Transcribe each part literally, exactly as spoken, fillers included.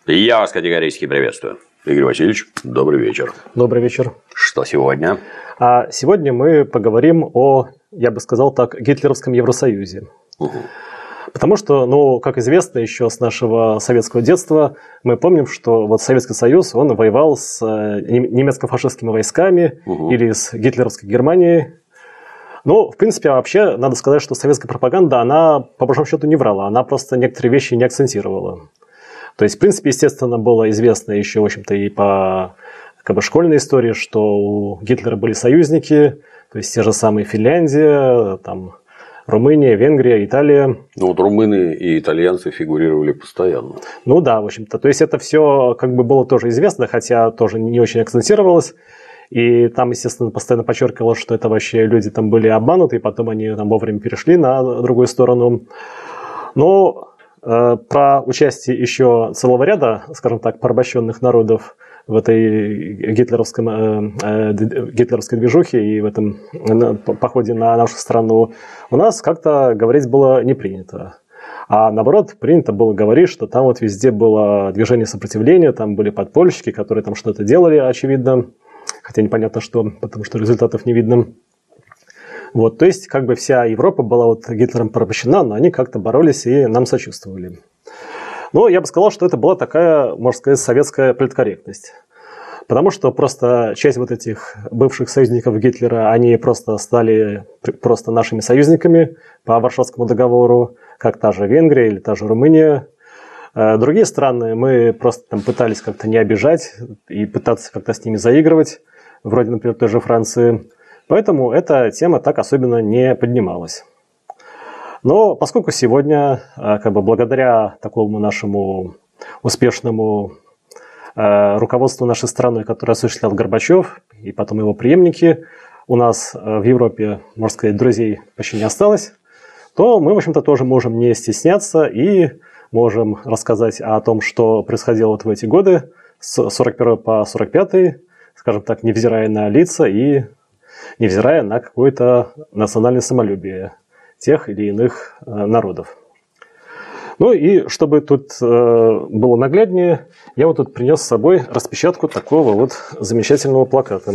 Я вас категорически приветствую. Игорь Васильевич, добрый вечер. Добрый вечер. Что сегодня? А сегодня мы поговорим о, я бы сказал так, гитлеровском Евросоюзе. Угу. Потому что, ну, как известно еще с нашего советского детства, мы помним, что вот Советский Союз, он воевал с немецко-фашистскими войсками угу. или с гитлеровской Германией. Ну, в принципе, вообще, надо сказать, что советская пропаганда, она, по большому счету, не врала. Она просто некоторые вещи не акцентировала. То есть, в принципе, естественно, было известно еще, в общем-то, и по как бы, школьной истории, что у Гитлера были союзники, то есть те же самые Финляндия, там, Румыния, Венгрия, Италия. Ну, вот румыны и итальянцы фигурировали постоянно. Ну да, в общем-то. То есть это все как бы было тоже известно, хотя тоже не очень акцентировалось. И там, естественно, постоянно подчеркивалось, что это вообще люди там были обмануты, и потом они там вовремя перешли на другую сторону. Но э, про участие еще целого ряда, скажем так, порабощенных народов в этой гитлеровском, э, э, гитлеровской движухе и в этом э, походе на нашу страну у нас как-то говорить было не принято. А наоборот, принято было говорить, что там вот везде было движение сопротивления, там были подпольщики, которые там что-то делали, очевидно. Хотя непонятно что, потому что результатов не видно. Вот, то есть, как бы вся Европа была вот Гитлером порабощена, но они как-то боролись и нам сочувствовали. Но я бы сказал, что это была такая, можно сказать, советская политкорректность. Потому что просто часть вот этих бывших союзников Гитлера, они просто стали просто нашими союзниками по Варшавскому договору, как та же Венгрия или та же Румыния. Другие страны мы просто там пытались как-то не обижать и пытаться как-то с ними заигрывать, вроде, например, той же Франции. Поэтому эта тема так особенно не поднималась. Но поскольку сегодня, как бы благодаря такому нашему успешному руководству нашей страной, которое осуществлял Горбачев и потом его преемники, у нас в Европе, можно сказать, друзей почти не осталось, то мы, в общем-то, тоже можем не стесняться и можем рассказать о том, что происходило вот в эти годы, с сорок первого по сорок пятый, скажем так, невзирая на лица и невзирая на какое-то национальное самолюбие тех или иных народов. Ну и чтобы тут было нагляднее, я вот тут принес с собой распечатку такого вот замечательного плаката.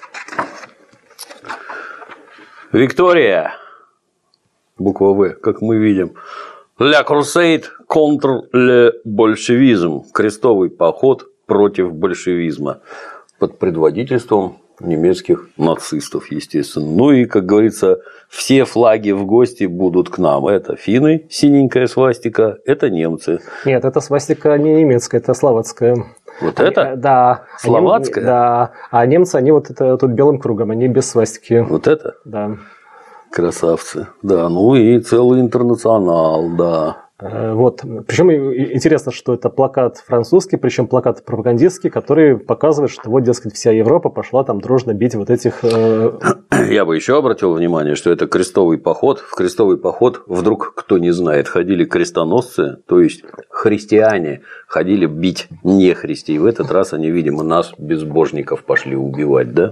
Виктория, буква В, как мы видим. La Crusade contre le большевизм. Крестовый поход против большевизма. Под предводительством немецких нацистов, естественно. Ну и, как говорится, все флаги в гости будут к нам. Это финны, синенькая свастика, это немцы. Нет, это свастика не немецкая, это словацкая. Вот они, это? Да. Словацкая? Они, да. А немцы, они вот это тут белым кругом, они без свастики. Вот это? Да. Красавцы. Да, ну и целый интернационал, да. Вот. Причем интересно, что это плакат французский, причем плакат пропагандистский, который показывает, что вот, дескать, вся Европа пошла там дружно бить вот этих... Я бы еще обратил внимание, что это крестовый поход. В крестовый поход, вдруг кто не знает, ходили крестоносцы, то есть христиане, ходили бить нехристи. И в этот раз они, видимо, нас, безбожников, пошли убивать, да?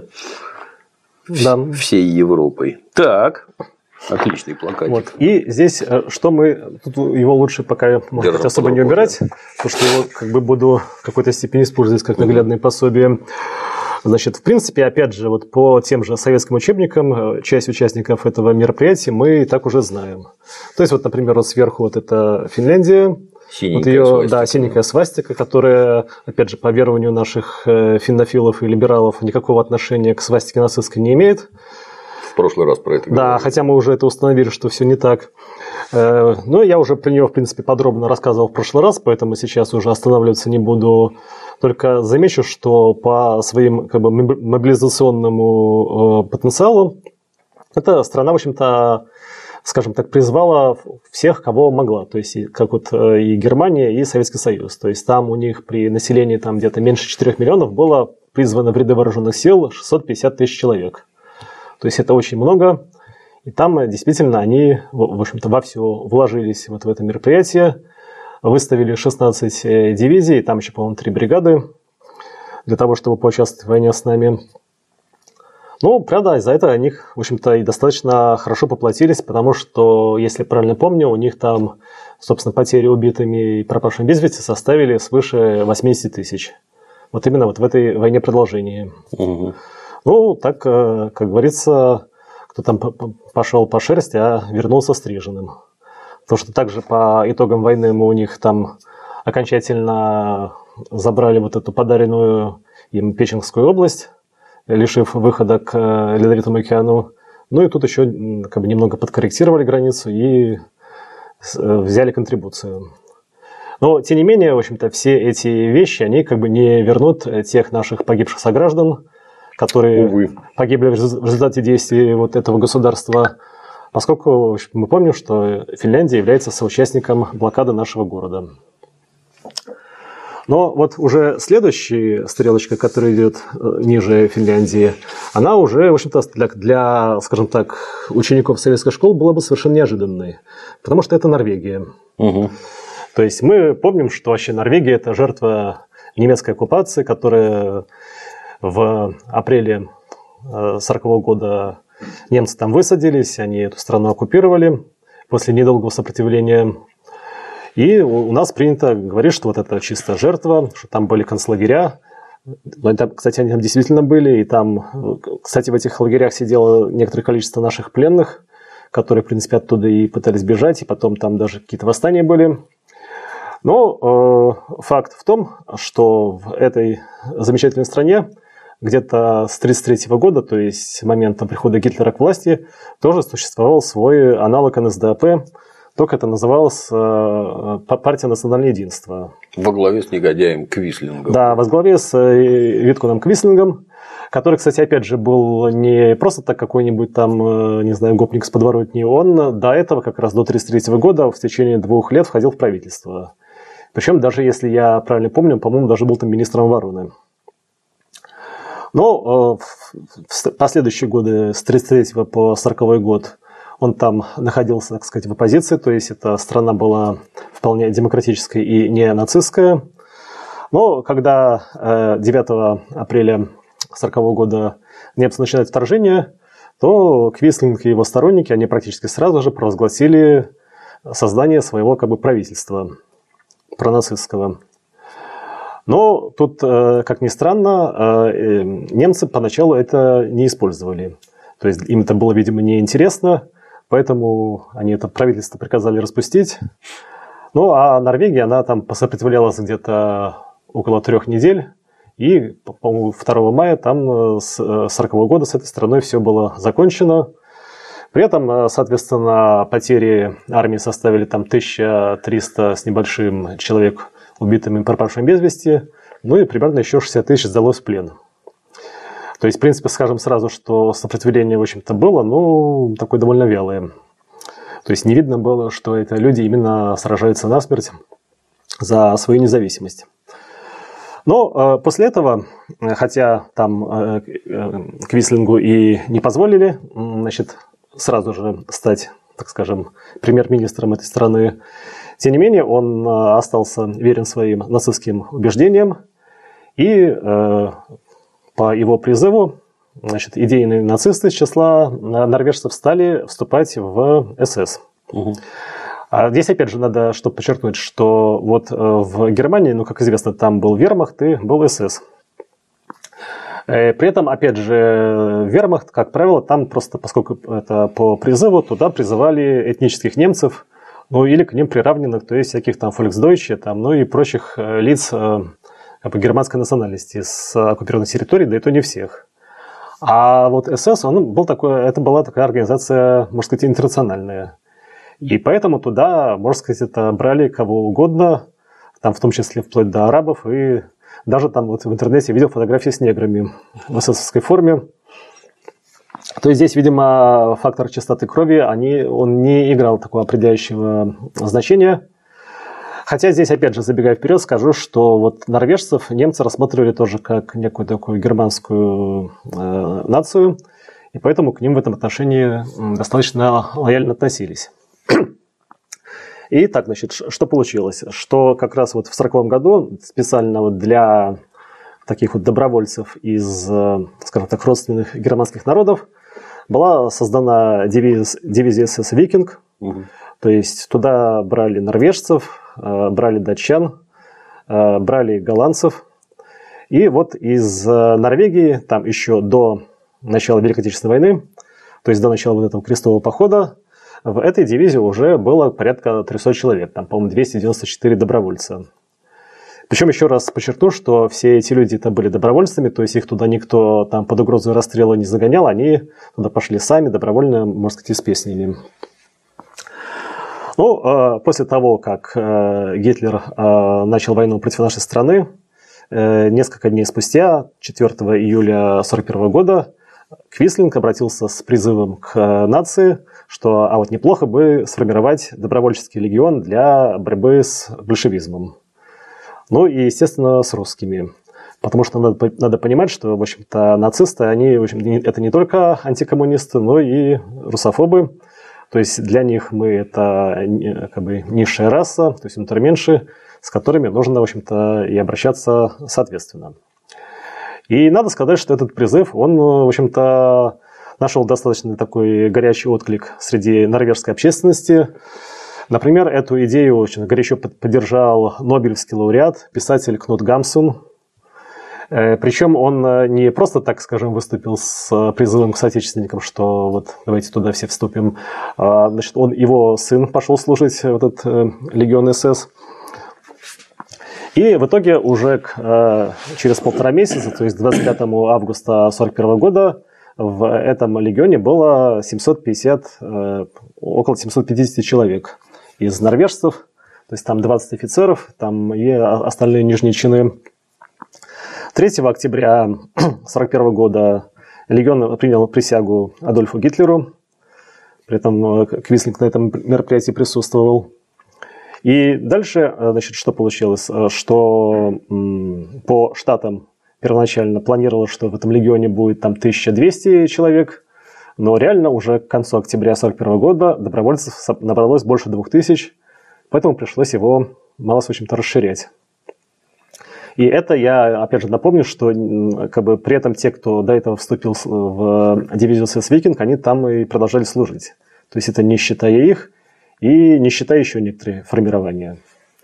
Да. Всей Европой. Так, отличный плакатик. Вот. И здесь, что мы... Тут его лучше пока, может быть, особо не убирать, потому что его как бы буду в какой-то степени использовать как наглядное пособие. Значит, в принципе, опять же, вот по тем же советским учебникам, часть участников этого мероприятия мы и так уже знаем. То есть, вот, например, вот сверху вот это Финляндия. Синенькая вот ее, свастика. Да, синенькая свастика, которая, опять же, по верованию наших финнофилов и либералов никакого отношения к свастике нацистской не имеет. В прошлый раз про это говорили. Да, хотя мы уже это установили, что все не так. Но я уже про нее, в принципе, подробно рассказывал в прошлый раз, поэтому сейчас уже останавливаться не буду. Только замечу, что по своим как бы, мобилизационному потенциалу эта страна, в общем-то, скажем так, призвала всех, кого могла. То есть, как вот и Германия, и Советский Союз. То есть, там у них при населении там, где-то меньше четырёх миллионов было призвано в ряды вооруженных сил шестьсот пятьдесят тысяч человек. То есть, это очень много. И там действительно они, в общем-то, вовсю вложились вот в это мероприятие. Выставили шестнадцать дивизий, там еще, по-моему, три бригады для того, чтобы поучаствовать в войне с нами. Ну, правда, из-за этого они, в общем-то, и достаточно хорошо поплатились, потому что, если правильно помню, у них там, собственно, потери убитыми и пропавшими без вести составили свыше восемьдесят тысяч. Вот именно вот в этой войне продолжения. Угу. Ну, так, как говорится, кто там пошел по шерсти, а вернулся стриженным. Потому что также по итогам войны мы у них там окончательно забрали вот эту подаренную им Печенгскую область, лишив выхода к Ледовитому океану. Ну и тут еще как бы немного подкорректировали границу и взяли контрибуцию. Но, тем не менее, в общем-то, все эти вещи, они как бы не вернут тех наших погибших сограждан, которые Увы. погибли в результате действий вот этого государства, поскольку в общем, мы помним, что Финляндия является соучастником блокады нашего города. Но вот уже следующая стрелочка, которая идет ниже Финляндии, она уже, в общем-то, для, для, скажем так, учеников советской школы была бы совершенно неожиданной, потому что это Норвегия. Угу. То есть мы помним, что вообще Норвегия – это жертва немецкой оккупации, которая в апреле сорокового года немцы там высадились, они эту страну оккупировали после недолгого сопротивления. И у нас принято говорить, что вот это чистая жертва, что там были концлагеря. Кстати, они там действительно были. И там, кстати, в этих лагерях сидело некоторое количество наших пленных, которые, в принципе, оттуда и пытались бежать, и потом там даже какие-то восстания были. Но э, факт в том, что в этой замечательной стране где-то с тысяча девятьсот тридцать третьего года, то есть с момента прихода Гитлера к власти, тоже существовал свой аналог эн эс дэ эй пэ, только это называлось э, партия национального единства. Во главе с негодяем Квислингом. Да, во главе с э, Виткуном Квислингом, который, кстати, опять же, был не просто так какой-нибудь там, э, не знаю, гопник с подворотни, он до этого, как раз до тысяча девятьсот тридцать третьего года, в течение двух лет входил в правительство. Причем, даже если я правильно помню, по-моему, даже был там министром обороны. Но э, в последующие годы, с тридцать третьего по сороковой год, он там находился, так сказать, в оппозиции, то есть эта страна была вполне демократическая и не нацистская. Но когда девятого апреля сорокового года немцы начинают вторжение, то Квислинг и его сторонники, они практически сразу же провозгласили создание своего как бы правительства пронацистского. Но тут, как ни странно, немцы поначалу это не использовали. То есть им это было, видимо, неинтересно, поэтому они это правительство приказали распустить. Ну, а Норвегия, она там посопротивлялась где-то около трех недель. И, по-моему, второго мая там с сорокового года с этой страной все было закончено. При этом, соответственно, потери армии составили там тысяча триста с небольшим человек убитыми и пропавшими без вести. Ну и примерно еще шестьдесят тысяч сдалось в плен. То есть, в принципе, скажем сразу, что сопротивление, в общем-то, было, но такое довольно вялое. То есть, не видно было, что это люди именно сражаются насмерть за свою независимость. Но э, после этого, хотя там э, э, Квислингу и не позволили, значит, сразу же стать, так скажем, премьер-министром этой страны, тем не менее, он э, остался верен своим нацистским убеждениям, и э, по его призыву, значит, идейные нацисты из числа норвежцев стали вступать в эс эс. Угу. А здесь, опять же, надо чтобы подчеркнуть, что вот в Германии, ну, как известно, там был вермахт и был эс эс. При этом, опять же, вермахт, как правило, там просто, поскольку это по призыву, туда призывали этнических немцев, ну, или к ним приравненных, то есть всяких там фольксдойче, там, ну, и прочих лиц как бы, германской национальности с оккупированных территорий, да и то не всех. А вот эс эс, он был такой, это была такая организация, можно сказать, интернациональная. И поэтому туда, можно сказать, это брали кого угодно, там в том числе вплоть до арабов, и даже там вот в интернете видел фотографии с неграми в эсэсовской форме. То есть здесь, видимо, фактор чистоты крови, они, он не играл такого определяющего значения. Хотя здесь, опять же, забегая вперед, скажу, что вот норвежцев немцы рассматривали тоже как некую такую германскую э, нацию, и поэтому к ним в этом отношении достаточно лояльно относились. И так, значит, что получилось? Что как раз вот в сороковом году специально вот для таких вот добровольцев из, скажем так, родственных германских народов, была создана дивиз, дивизия эс эс «Викинг». Угу. То есть туда брали норвежцев, брали датчан, брали голландцев. И вот из Норвегии, там еще до начала Великой Отечественной войны, то есть до начала вот этого крестового похода, в этой дивизии уже было порядка триста человек, там, по-моему, двести девяносто четыре добровольца. Причем еще раз подчеркну, что все эти люди там были добровольцами, то есть их туда никто там под угрозой расстрела не загонял, они туда пошли сами, добровольно, можно сказать, с песнями. Ну, после того, как Гитлер начал войну против нашей страны, несколько дней спустя, четвёртого июля сорок первого года, Квислинг обратился с призывом к нации, что а вот неплохо бы сформировать добровольческий легион для борьбы с большевизмом. Ну и, естественно, с русскими. Потому что надо, надо понимать, что, в общем-то, нацисты, они, в общем, это не только антикоммунисты, но и русофобы. То есть для них мы это как бы низшая раса, то есть унтерменши, с которыми нужно, в общем-то, и обращаться соответственно. И надо сказать, что этот призыв, он, в общем-то, нашел достаточно такой горячий отклик среди норвежской общественности. Например, эту идею очень горячо поддержал нобелевский лауреат, писатель Кнут Гамсун. Причем он не просто, так скажем, выступил с призывом к соотечественникам, что вот давайте туда все вступим. Значит, он, его сын пошел служить в этот легион эс эс. И в итоге уже к, через полтора месяца, то есть двадцать пятого августа сорок первого года, в этом легионе было семьсот пятьдесят, около семьсот пятьдесят человек из норвежцев, то есть там двадцать офицеров, там и остальные нижние чины. третьего октября сорок первого года легион принял присягу Адольфу Гитлеру, при этом Квислинг на этом мероприятии присутствовал. И дальше, значит, что получилось? Что по штатам первоначально планировалось, что в этом легионе будет там тысяча двести человек, но реально уже к концу октября сорок первого года добровольцев набралось больше двух тысяч, поэтому пришлось его мало в общем-то расширять. И это я, опять же, напомню, что как бы, при этом те, кто до этого вступил в дивизию эс эс «Викинг», они там и продолжали служить. То есть это не считая их, и не считая еще некоторые формирования.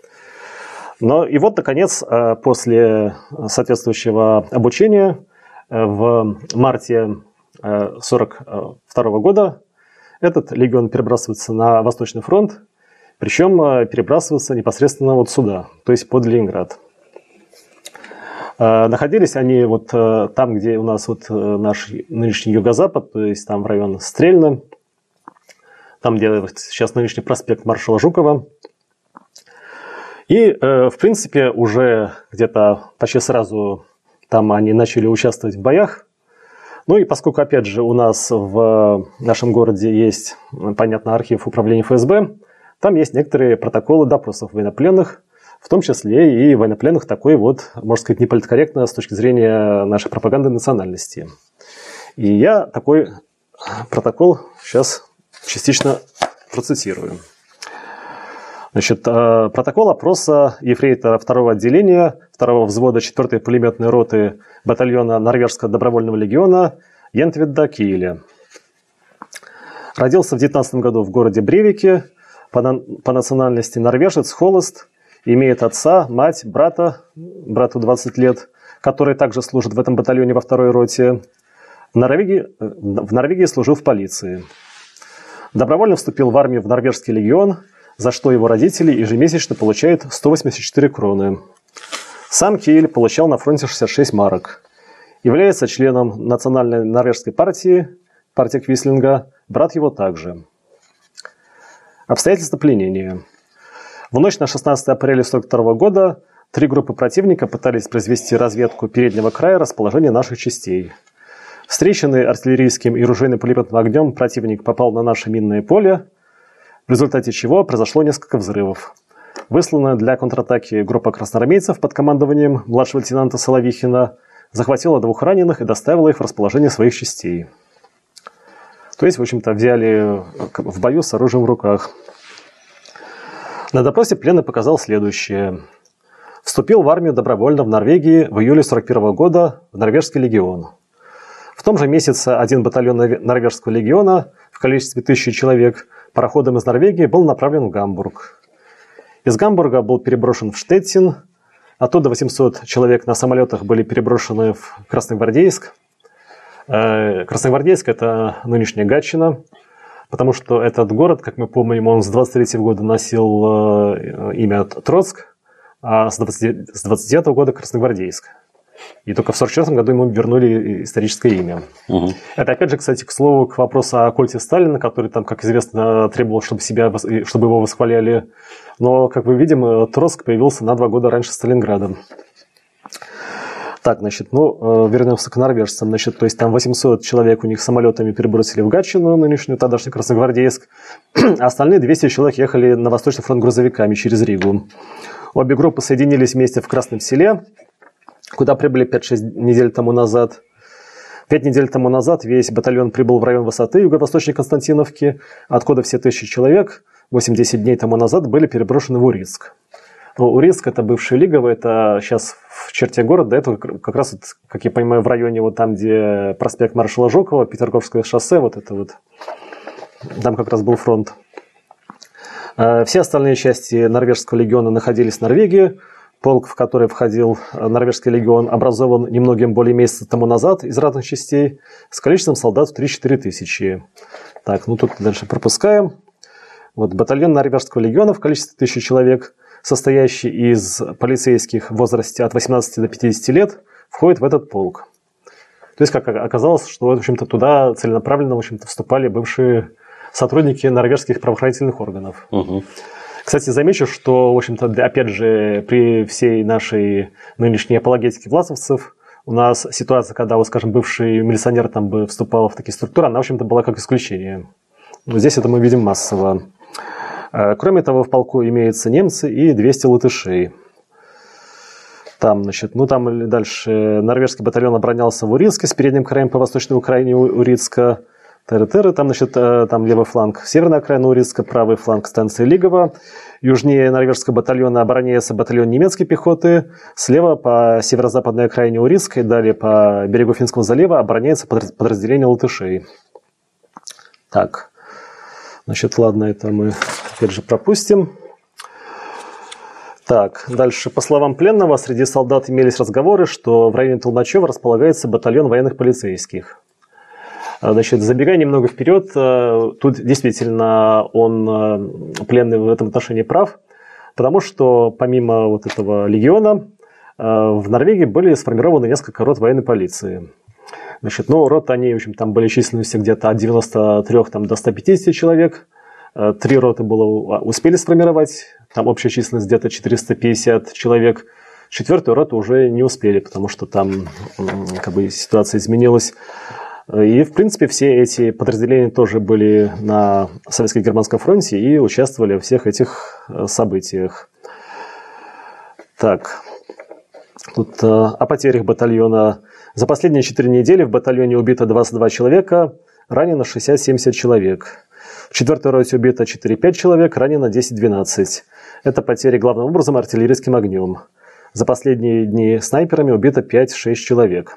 Но и вот, наконец, после соответствующего обучения в марте сорок второго года этот легион перебрасывается на Восточный фронт, причем перебрасывается непосредственно вот сюда, то есть под Ленинград. Находились они вот там, где у нас вот наш нынешний юго-запад, то есть там в районе Стрельно, там, где сейчас нынешний проспект маршала Жукова. И, в принципе, уже где-то почти сразу там они начали участвовать в боях. Ну и поскольку, опять же, у нас в нашем городе есть, понятно, архив управления эф эс бэ, там есть некоторые протоколы допросов военнопленных, в том числе и военнопленных такой вот, можно сказать, неполиткорректно с точки зрения нашей пропаганды национальности. И я такой протокол сейчас частично процитирую. Значит, протокол опроса ефрейтора второго отделения второго взвода четвёртой пулеметной роты батальона Норвежского добровольного легиона Ентвида Киеля. Родился в девятнадцатом году в городе Бревике, по, на... по национальности норвежец, холост, имеет отца, мать, брата, брату двадцать лет, который также служит в этом батальоне во второй роте. В Норвегии, в Норвегии служил в полиции. Добровольно вступил в армию в Норвежский легион, за что его родители ежемесячно получают сто восемьдесят четыре кроны. Сам Киель получал на фронте шестьдесят шесть марок. Является членом национальной норвежской партии, партия Квислинга, брат его также. Обстоятельства пленения. В ночь на шестнадцатое апреля сорок второго года три группы противника пытались произвести разведку переднего края расположения наших частей. Встреченный артиллерийским и ружейным пулеметным огнем противник попал на наше минное поле, в результате чего произошло несколько взрывов. Высланная для контратаки группа красноармейцев под командованием младшего лейтенанта Соловихина захватила двух раненых и доставила их в расположение своих частей. То есть, в общем-то, взяли в бою с оружием в руках. На допросе пленный показал следующее. Вступил в армию добровольно в Норвегии в июле сорок первого года в Норвежский легион. В том же месяце один батальон Норвежского легиона в количестве тысячи человек пароходом из Норвегии был направлен в Гамбург. Из Гамбурга был переброшен в Штеттин. Оттуда восемьсот человек на самолетах были переброшены в Красногвардейск. Красногвардейск – это нынешняя Гатчина, потому что этот город, как мы помним, он с двадцать третьего года носил имя Троцк, а с двадцать девятого года Красногвардейск. И только в сорок четвёртом году ему вернули историческое имя. Угу. Это, опять же, кстати, к слову, к вопросу о культе Сталина, который там, как известно, требовал, чтобы, себя, чтобы его восхваляли. Но, как мы видим, Троцк появился на два года раньше Сталинграда. Так, значит, ну, вернемся к норвежцам. Значит, то есть там восемьсот человек у них самолетами перебросили в Гатчину, нынешнюю тогдашний Красногвардейск. А остальные двести человек ехали на Восточный фронт грузовиками через Ригу. Обе группы соединились вместе в Красном Селе, куда прибыли пять-шесть недель тому назад. Пять недель тому назад весь батальон прибыл в район Высоты юго-восточной Константиновки, откуда все тысячи человек восемь-десять дней тому назад были переброшены в Урицк. Ну, Урицк – это бывший Лигово, это сейчас в черте города, это как раз, вот, как я понимаю, в районе вот там, где проспект маршала Жукова, Петерговское шоссе, вот это вот, там как раз был фронт. Все остальные части Норвежского легиона находились в Норвегии. Полк, в который входил Норвежский легион, образован немногим более месяца тому назад из разных частей с количеством солдат в три-четыре тысячи. Так, ну тут дальше пропускаем. Вот батальон Норвежского легиона в количестве тысячи человек, состоящий из полицейских в возрасте от восемнадцати до пятидесяти лет, входит в этот полк. То есть, как оказалось, что, в общем-то, туда целенаправленно, в общем-то, вступали бывшие сотрудники норвежских правоохранительных органов. Угу. Кстати, замечу, что, в общем-то, опять же, при всей нашей нынешней апологетике власовцев у нас ситуация, когда, вот, скажем, бывший милиционер там бы вступал в такие структуры, она, в общем-то, была как исключение. Но здесь это мы видим массово. Кроме того, в полку имеются немцы и двести латышей. Там, значит, ну там дальше норвежский батальон оборонялся в Урицке с передним краем по восточной Украине Урицка. Теры-теры, там, значит, там левый фланг северная окраина Урицка, правый фланг станции Лигово. Южнее норвежского батальона обороняется батальон немецкой пехоты. Слева по северо-западной окраине Урицка и далее по берегу Финского залива обороняется подразделение латышей. Так, значит, ладно, это мы опять же пропустим. Так, дальше. По словам пленного, среди солдат имелись разговоры, что в районе Толмачева располагается батальон военных полицейских. Значит, забегая немного вперед, тут действительно он, пленный, в этом отношении прав, потому что помимо вот этого легиона в Норвегии были сформированы несколько рот военной полиции. Значит, ну, рот они, в общем, там были численностью где-то от девяноста трёх там, до ста пятидесяти человек. Три роты было, успели сформировать, там общая численность где-то четыреста пятьдесят человек. Четвертую роту уже не успели, потому что там как бы ситуация изменилась. И, в принципе, все эти подразделения тоже были на Советско-Германском фронте и участвовали во всех этих событиях. Так, тут о потерях батальона. За последние четыре недели в батальоне убито двадцать два человека, ранено шестьдесят-семьдесят человек. В четвертой роте убито четыре-пять человек, ранено десять-двенадцать. Это потери главным образом артиллерийским огнем. За последние дни снайперами убито пять-шесть человек.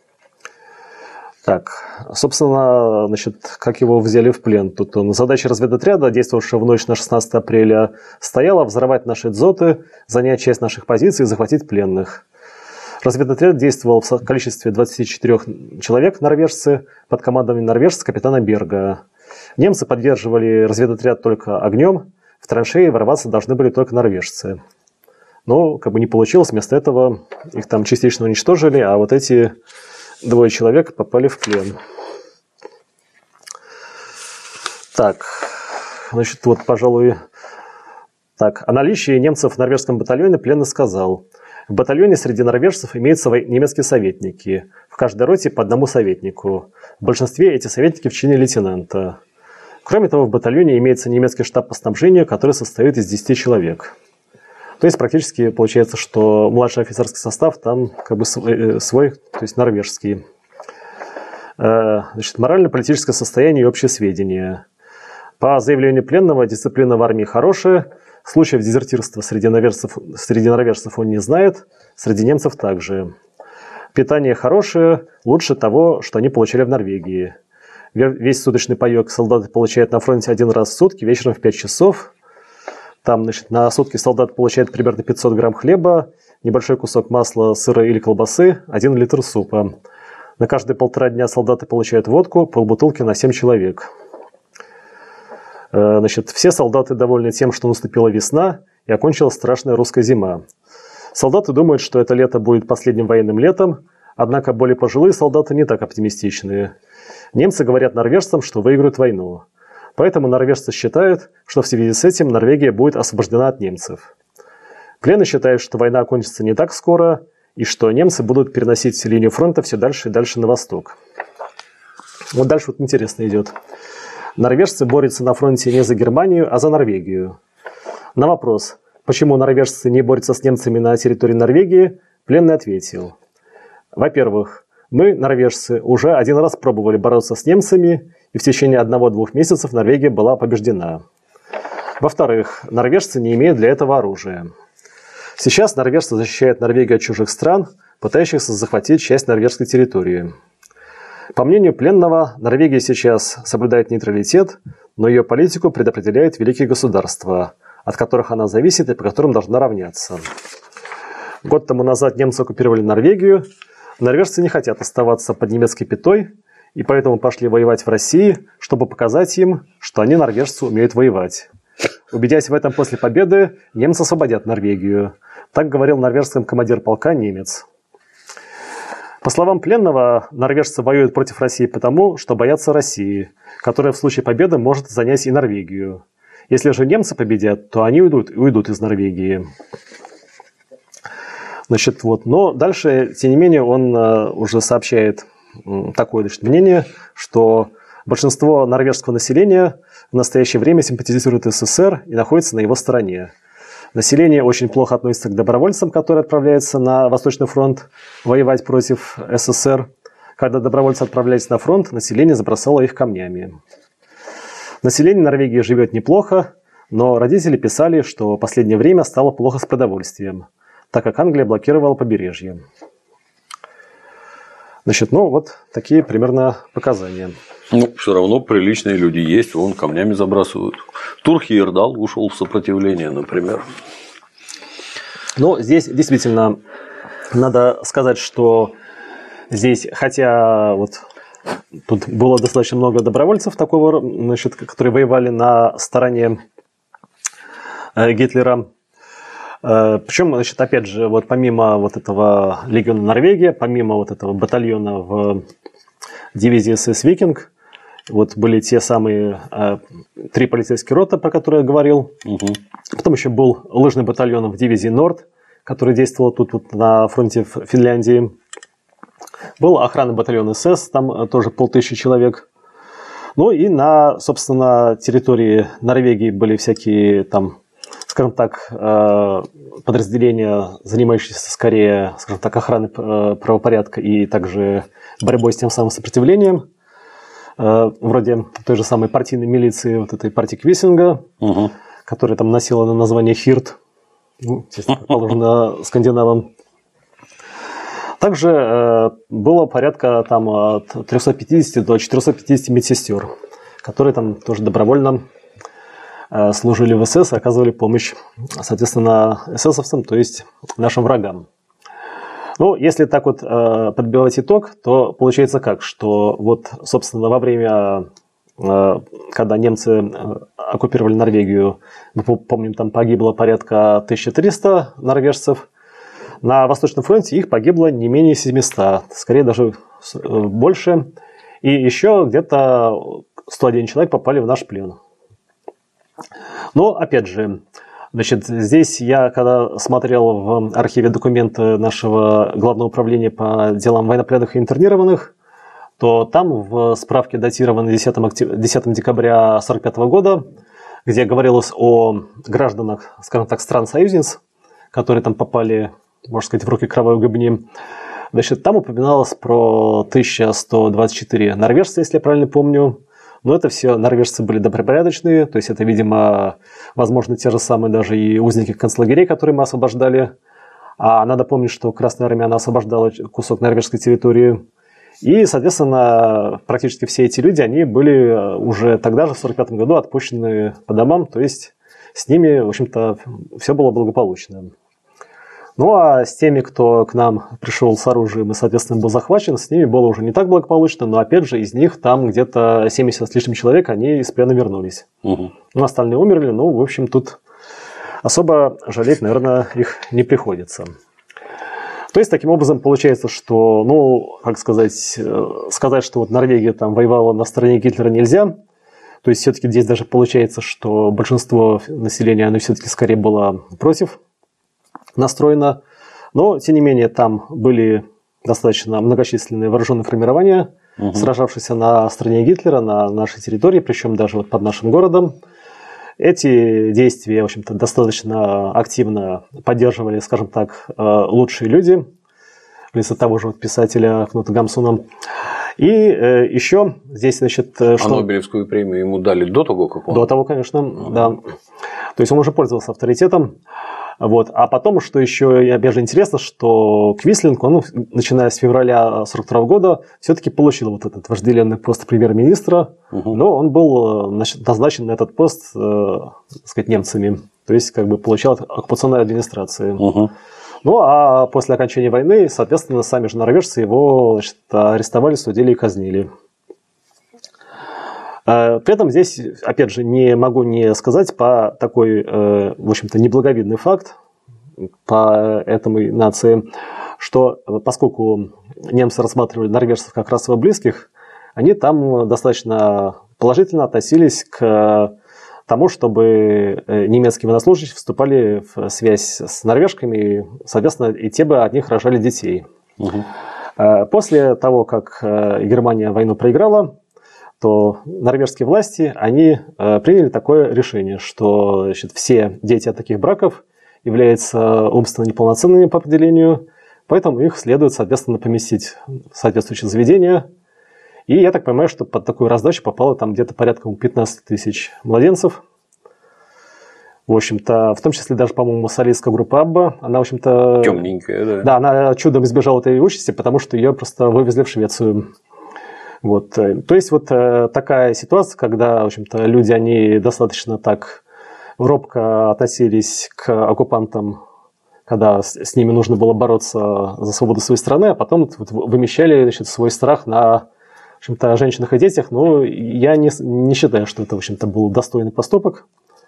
Так, собственно, значит, как его взяли в плен? Тут он, задача разведотряда, действовавшего в ночь на шестнадцатое апреля, стояла взорвать наши дзоты, занять часть наших позиций и захватить пленных. Разведотряд действовал в количестве двадцати четырёх человек, норвежцы, под командованием норвежца капитана Берга. Немцы поддерживали разведотряд только огнем, в траншеи ворваться должны были только норвежцы. Но как бы не получилось, вместо этого их там частично уничтожили, а вот эти двое человек попали в плен. Так, значит, вот, пожалуй, так, о наличии немцев в норвежском батальоне пленный сказал. В батальоне среди норвежцев имеются немецкие советники. В каждой роте по одному советнику. В большинстве эти советники в чине лейтенанта. Кроме того, в батальоне имеется немецкий штаб по снабжению, который состоит из десяти человек. То есть практически получается, что младший офицерский состав там как бы свой, свой то есть норвежский. Значит, морально-политическое состояние и общие сведения. По заявлению пленного, дисциплина в армии хорошая, Случаев дезертирства среди норвежцев, среди норвежцев он не знает, среди немцев также. Питание хорошее, лучше того, что они получали в Норвегии. Весь суточный паёк солдаты получают на фронте один раз в сутки, вечером в пять часов. Там, значит, на сутки солдат получает примерно пятьсот грамм хлеба, небольшой кусок масла, сыра или колбасы, один литр супа. На каждые полтора дня солдаты получают водку, полбутылки на семь человек. Значит, все солдаты довольны тем, что наступила весна и окончилась страшная русская зима. Солдаты думают, что это лето будет последним военным летом, однако более пожилые солдаты не так оптимистичные. Немцы говорят норвежцам, что выиграют войну. Поэтому норвежцы считают, что в связи с этим Норвегия будет освобождена от немцев. Пленные считают, что война окончится не так скоро, и что немцы будут переносить линию фронта все дальше и дальше на восток. Вот дальше вот интересно идет. Норвежцы борются на фронте не за Германию, а за Норвегию. На вопрос, почему норвежцы не борются с немцами на территории Норвегии, пленный ответил. Во-первых, мы, норвежцы, уже один раз пробовали бороться с немцами, и в течение одного-двух месяцев Норвегия была побеждена. Во-вторых, норвежцы не имеют для этого оружия. Сейчас норвежцы защищают Норвегию от чужих стран, пытающихся захватить часть норвежской территории. По мнению пленного, Норвегия сейчас соблюдает нейтралитет, но ее политику предопределяют великие государства, от которых она зависит и по которым должна равняться. Год тому назад немцы оккупировали Норвегию, норвежцы не хотят оставаться под немецкой пятой, и поэтому пошли воевать в России, чтобы показать им, что они, норвежцы, умеют воевать. Убедясь в этом после победы, немцы освободят Норвегию. Так говорил норвежский командир полка немец. По словам пленного, норвежцы воюют против России потому, что боятся России, которая в случае победы может занять и Норвегию. Если же немцы победят, то они уйдут, уйдут из Норвегии. Значит, вот. Но дальше, тем не менее, он uh, уже сообщает uh, такое, значит, мнение, что большинство норвежского населения в настоящее время симпатизирует СССР и находится на его стороне. Население очень плохо относится к добровольцам, которые отправляются на Восточный фронт воевать против СССР. Когда добровольцы отправлялись на фронт, население забросало их камнями. Население Норвегии живет неплохо, но родители писали, что в последнее время стало плохо с продовольствием, так как Англия блокировала побережье. Значит, ну вот такие примерно показания. Ну, все равно приличные люди есть, вон камнями забрасывают. Тур Хейердал ушел в сопротивление, например. Ну, здесь действительно надо сказать, что здесь, хотя вот тут было достаточно много добровольцев такого, значит, которые воевали на стороне Гитлера. Причем, значит, опять же, вот помимо вот этого легиона Норвегия, помимо вот этого батальона в дивизии СС «Викинг», вот были те самые э, три полицейские рота, про которые я говорил. Угу. Потом еще был лыжный батальон в дивизии «Норд», который действовал тут вот на фронте в Финляндии. Был охранный батальон СС, там тоже полтысячи человек. Ну и на, собственно, территории Норвегии были всякие там, скажем так, э, подразделения, занимающиеся скорее, скажем так, охраной э, правопорядка и также борьбой с тем самым сопротивлением. Вроде той же самой партийной милиции, вот этой партии Квисинга, угу. которая там носила название Хирт, ну, естественно, как положено скандинавам. Также э, было порядка там, от трёхсот пятидесяти до четырёхсот пятидесяти медсестер, которые там тоже добровольно э, служили в СС и оказывали помощь, соответственно, эсэсовцам, то есть нашим врагам. Ну, если так вот э, подбивать итог, то получается как, что вот, собственно, во время, э, когда немцы э, оккупировали Норвегию, мы помним, там погибло порядка тысяча триста норвежцев, на Восточном фронте их погибло не менее семисот, скорее даже больше, и еще где-то сто один человек попали в наш плен. Но, опять же, значит, здесь я, когда смотрел в архиве документы нашего Главного управления по делам военнопленных и интернированных, то там в справке, датированной десятого декабря сорок пятого года, где говорилось о гражданах, скажем так, стран-союзниц, которые там попали, можно сказать, в руки кровавой гыбни, значит, там упоминалось про тысяча сто двадцать четыре норвежца, если я правильно помню, Но это все норвежцы были добропорядочные, то есть это, видимо, возможно, те же самые даже и узники концлагерей, которые мы освобождали. А надо помнить, что Красная Армия, она освобождала кусок норвежской территории. И, соответственно, практически все эти люди, они были уже тогда же, в сорок пятом году, отпущены по домам, то есть с ними, в общем-то, все было благополучно. Ну, а с теми, кто к нам пришел с оружием и, соответственно, был захвачен, с ними было уже не так благополучно, но, опять же, из них там где-то семьдесят с лишним человек, они из плена вернулись. Угу. Ну, остальные умерли, ну, в общем, тут особо жалеть, наверное, их не приходится. То есть, таким образом, получается, что, ну, как сказать, сказать, что вот Норвегия там воевала на стороне Гитлера нельзя. То есть, все-таки здесь даже получается, что большинство населения, оно все-таки скорее было против настроено. Но, тем не менее, там были достаточно многочисленные вооруженные формирования, угу. сражавшиеся на стороне Гитлера, на нашей территории, причем даже вот под нашим городом. Эти действия, в общем-то, достаточно активно поддерживали, скажем так, лучшие люди, в лице того же вот писателя Кнута Гамсуна. И э, еще здесь, значит... Что... А Нобелевскую премию ему дали до того, как он... До того, конечно, uh-huh. да. То есть он уже пользовался авторитетом. Вот. А потом, что еще, опять же, интересно, что Квислинг, он, начиная с февраля сорок второго года, все-таки получил вот этот вожделенный пост премьер-министра, угу. но он был назначен на этот пост, э, так сказать, немцами. То есть, как бы, получал оккупационной администрации. Угу. Ну, а после окончания войны, соответственно, сами же норвежцы его, значит, арестовали, судили и казнили. При этом здесь, опять же, не могу не сказать по такой, в общем-то, неблаговидный факт по этой нации, что поскольку немцы рассматривали норвежцев как расово близких, они там достаточно положительно относились к тому, чтобы немецкие военнослужащие вступали в связь с норвежками, и, соответственно, и те бы от них рожали детей. Угу. После того, как Германия войну проиграла, то норвежские власти, они э, приняли такое решение, что, значит, все дети от таких браков являются умственно неполноценными по определению, поэтому их следует, соответственно, поместить в соответствующее заведение. И я так понимаю, что под такую раздачу попало там где-то порядка пятнадцать тысяч младенцев. В общем-то, в том числе даже, по-моему, солистская группа Абба, она, в общем-то... Темненькая, да. Да, она чудом избежала этой участи, потому что ее просто вывезли в Швецию. Вот. То есть, вот такая ситуация, когда, в общем-то, люди, они достаточно так робко относились к оккупантам, когда с ними нужно было бороться за свободу своей страны, а потом вот вымещали, значит, свой страх на, в общем-то, женщинах и детях. Но я не, не считаю, что это, в общем-то, был достойный поступок.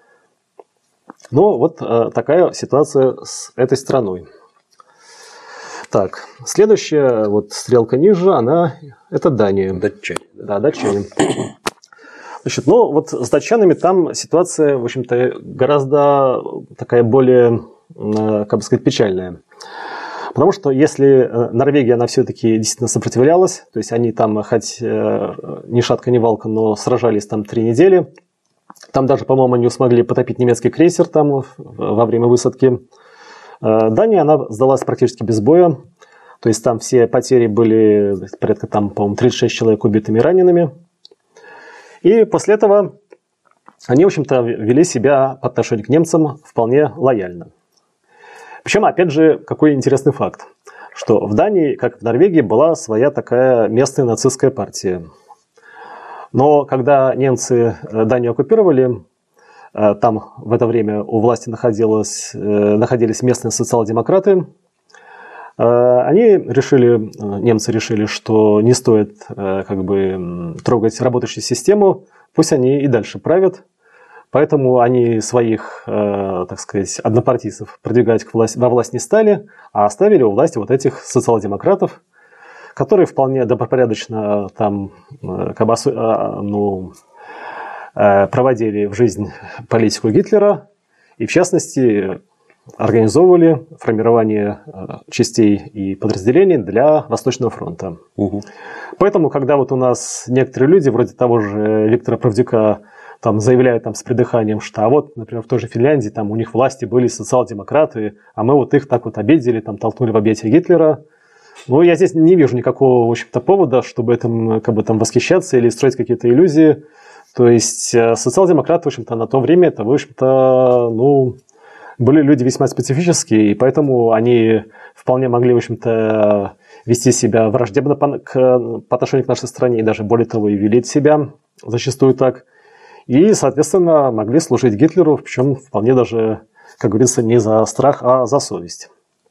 Но вот такая ситуация с этой страной. Так, следующая вот стрелка ниже, она, это Дания. Датчане. Да, датчане. Значит, ну вот с датчанами там ситуация, в общем-то, гораздо такая более, как бы сказать, печальная. Потому что если Норвегия, она все-таки действительно сопротивлялась, то есть они там, хоть ни шатка, ни валка, но сражались там три недели. Там даже, по-моему, они смогли потопить немецкий крейсер там во время высадки. Дания, она сдалась практически без боя. То есть там все потери были порядка, там, по-моему, тридцать шесть человек убитыми и ранеными. И после этого они, в общем-то, вели себя по отношению к немцам вполне лояльно. Причем, опять же, какой интересный факт, что в Дании, как и в Норвегии, была своя такая местная нацистская партия. Но когда немцы Данию оккупировали, там в это время у власти находилось, находились местные социал-демократы. Они решили, немцы решили, что не стоит как бы трогать работающую систему, пусть они и дальше правят. Поэтому они своих, так сказать, однопартийцев продвигать к власти, во власть не стали, а оставили у власти вот этих социал-демократов, которые вполне добропорядочно там, как бы, ну, проводили в жизнь политику Гитлера и, в частности, организовывали формирование частей и подразделений для Восточного фронта. Угу. Поэтому, когда вот у нас некоторые люди, вроде того же Виктора Правдюка, там заявляют там, с придыханием, что а вот, например, в той же Финляндии там у них власти были социал-демократы, а мы вот их так вот обидели, там толкнули в объятия Гитлера. Ну, я здесь не вижу никакого, в общем-то, повода, чтобы этим как бы там восхищаться или строить какие-то иллюзии. То есть социал-демократы, в общем-то, на то время, это, в общем-то, ну, были люди весьма специфические, и поэтому они вполне могли, в общем-то, вести себя враждебно по, к, по отношению к нашей стране, и даже более того, и вели себя зачастую так. И, соответственно, могли служить Гитлеру, причем вполне даже, как говорится, не за страх, а за совесть.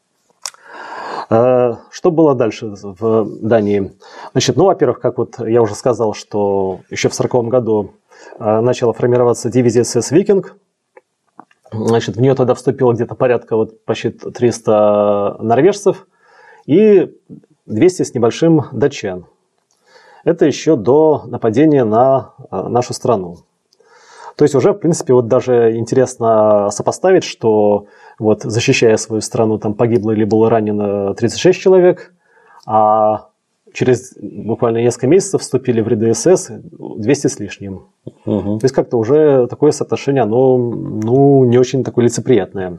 Что было дальше в Дании? Значит, ну, во-первых, как вот я уже сказал, что еще в сороковом году начала формироваться дивизия эс эс «Викинг». Значит, в нее тогда вступило где-то порядка вот почти триста норвежцев и двести с небольшим датчан. Это еще до нападения на нашу страну. То есть уже, в принципе, вот даже интересно сопоставить, что вот защищая свою страну, там погибло или было ранено тридцать шесть человек, а через буквально несколько месяцев вступили в ряды эс эс двести с лишним. Угу. То есть как-то уже такое соотношение, оно ну, не очень такое лицеприятное.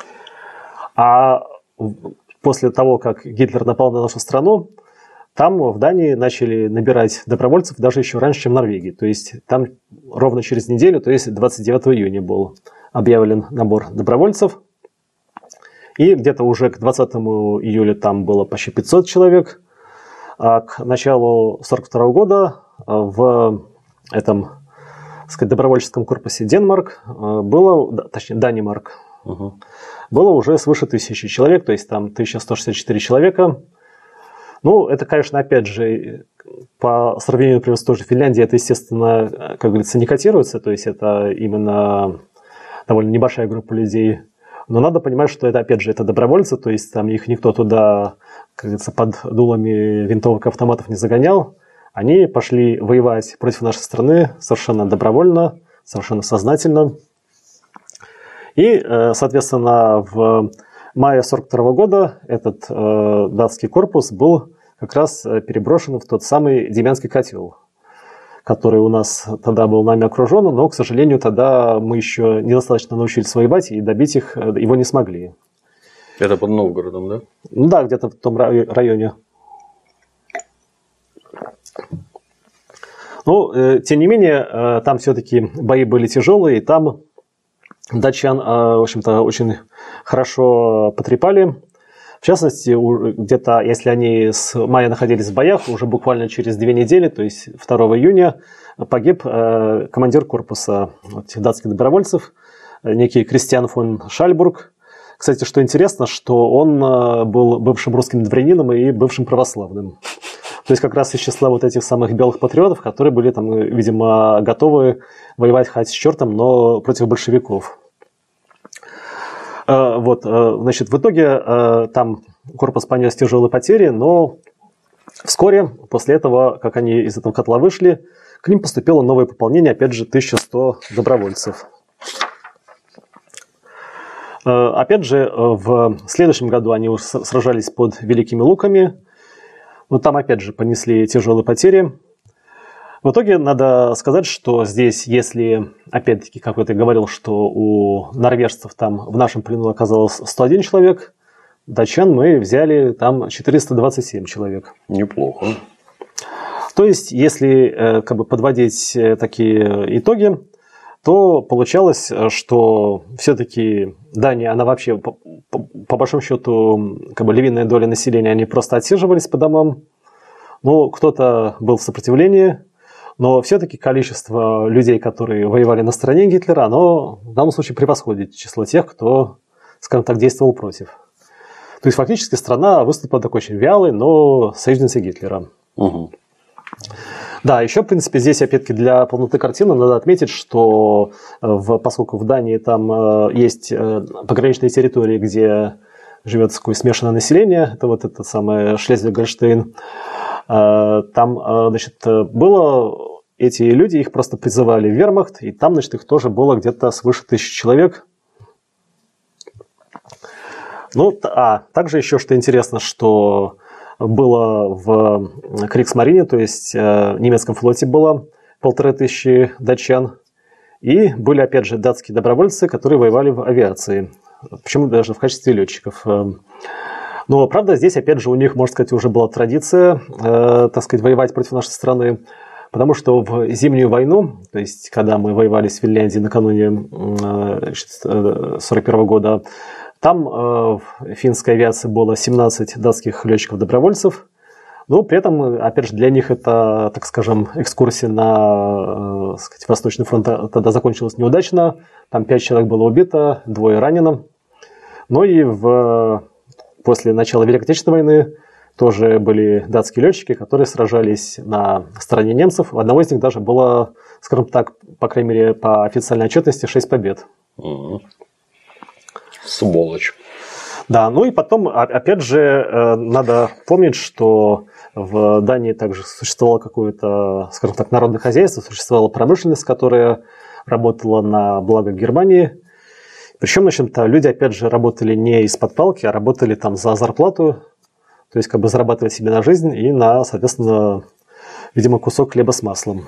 А после того, как Гитлер напал на нашу страну, там в Дании начали набирать добровольцев даже еще раньше, чем в Норвегии. То есть там ровно через неделю, то есть двадцать девятого июня был объявлен набор добровольцев. И где-то уже к двадцатому июля там было почти пятьсот человек. А к началу сорок второго года в этом, так сказать, добровольческом корпусе Денмарк было, точнее Данимарк, угу. было уже свыше тысячи человек, то есть там тысяча сто шестьдесят четыре человека. Ну, это, конечно, опять же, по сравнению, например, с той же Финляндией, это, естественно, как говорится, не котируется, то есть это именно довольно небольшая группа людей. Но надо понимать, что это, опять же, это добровольцы, то есть там их никто туда, как говорится, под дулами винтовок и автоматов не загонял. Они пошли воевать против нашей страны совершенно добровольно, совершенно сознательно. И, соответственно, в мае сорок второго года этот э, датский корпус был как раз переброшен в тот самый Демянский котел, который у нас тогда был нами окружен, но, к сожалению, тогда мы еще недостаточно научились воевать, и добить их его не смогли. Это под Новгородом, да? Ну да, где-то в том районе. Но, э, тем не менее, э, там все-таки бои были тяжелые, и там датчан, э, в общем-то, очень хорошо потрепали. В частности, где-то, если они с мая находились в боях, уже буквально через две недели, то есть второго июня, погиб э, командир корпуса этих датских добровольцев, некий Кристиан фон Шальбург. Кстати, что интересно, что он э, был бывшим русским дворянином и бывшим православным. То есть как раз из числа вот этих самых белых патриотов, которые были там, видимо, готовы воевать хоть с чертом, но против большевиков. Вот, значит, в итоге там корпус понес тяжелые потери, но вскоре после этого, как они из этого котла вышли, к ним поступило новое пополнение, опять же, тысяча сто добровольцев. Опять же, в следующем году они уже сражались под Великими Луками, но там, опять же, понесли тяжелые потери. В итоге надо сказать, что здесь, если, опять-таки, как я говорил, что у норвежцев там в нашем плену оказалось сто один человек, датчан мы взяли там четыреста двадцать семь человек. Неплохо. То есть, если как бы подводить такие итоги, то получалось, что все-таки Дания, она вообще, по, по, по большому счету, как бы львиная доля населения, они просто отсиживались по домам. Ну, кто-то был в сопротивлении, но все-таки количество людей, которые воевали на стороне Гитлера, оно в данном случае превосходит число тех, кто, скажем так, действовал против. То есть фактически страна выступила такой очень вялой, но союзницей Гитлера. Угу. Да, еще, в принципе, здесь, опять-таки, для полноты картины надо отметить, что в, поскольку в Дании там э, есть э, пограничные территории, где живет такое смешанное население, это вот это самое Шлезвиг-Гольштейн, э, там, э, значит, было... Эти люди, их просто призывали в вермахт, и там, значит, их тоже было где-то свыше тысячи человек. Ну, а также еще, что интересно, что было в Кригсмарине, то есть в немецком флоте было полторы тысячи датчан, и были, опять же, датские добровольцы, которые воевали в авиации, почему даже в качестве летчиков. Но, правда, здесь, опять же, у них, можно сказать, уже была традиция, э, так сказать, воевать против нашей страны. Потому что в Зимнюю войну, то есть, когда мы воевали с Финляндией накануне сорок первого года, там э, в финской авиации было семнадцать датских летчиков-добровольцев. Но при этом, опять же, для них это, так скажем, экскурсия на э, сказать, Восточный фронт тогда закончилась неудачно. Там пять человек было убито, двое ранено. Но и в, после начала Великой Отечественной войны тоже были датские летчики, которые сражались на стороне немцев. У одного из них даже было, скажем так, по крайней мере, по официальной отчетности, шесть побед. Угу. Сволочь. Да, ну и потом, опять же, надо помнить, что в Дании также существовало какое-то, скажем так, народное хозяйство, существовала промышленность, которая работала на благо Германии. Причем, в общем-то, люди, опять же, работали не из-под палки, а работали там за зарплату. То есть, как бы зарабатывать себе на жизнь и на, соответственно, видимо, кусок хлеба с маслом.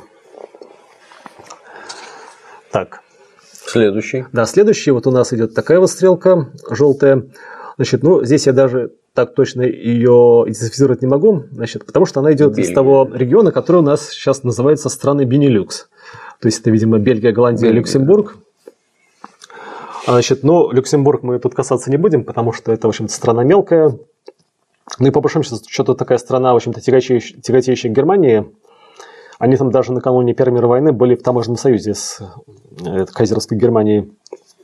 Так. Следующий. Да, следующий. Вот у нас идет такая вот стрелка желтая. Значит, ну, здесь я даже так точно ее идентифицировать не могу, значит, потому что она идет Бельгия. Из того региона, который у нас сейчас называется страны Бенилюкс. То есть, это, видимо, Бельгия, Голландия, Бельгия. Люксембург. Значит, но Люксембург мы тут касаться не будем, потому что это, в общем-то, страна мелкая. Ну и по большому счету такая страна, в общем-то, тяготеющая, тяготеющая к Германии. Они там даже накануне Первой мировой войны были в таможенном союзе с кайзеровской Германией.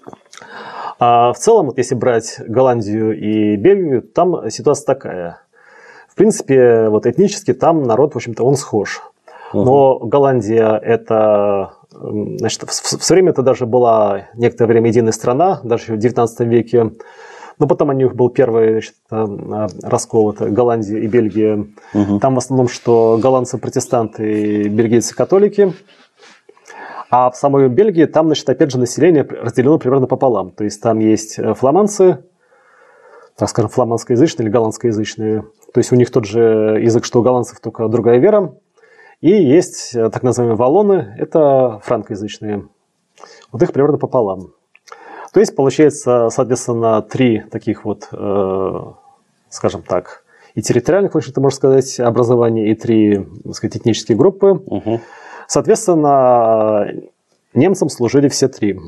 А в целом, вот если брать Голландию и Бельгию, там ситуация такая. В принципе, вот этнически там народ, в общем-то, он схож. Но Голландия это, значит, в свое время это даже была некоторое время единая страна, даже в девятнадцатом веке. Но потом у них был первый, значит, раскол, это Голландия и Бельгия. Угу. Там в основном, что голландцы протестанты, бельгийцы католики. А в самой Бельгии там, значит, опять же, население разделено примерно пополам. То есть там есть фламандцы, так скажем, фламандскоязычные или голландскоязычные. То есть у них тот же язык, что у голландцев, только другая вера. И есть так называемые валлоны, это франкоязычные. Вот их примерно пополам. То есть получается, соответственно, три таких вот, э, скажем так, и территориальных, в общем-то, можно сказать, образования, и три, так сказать, этнические группы. Угу. Соответственно, немцам служили все три.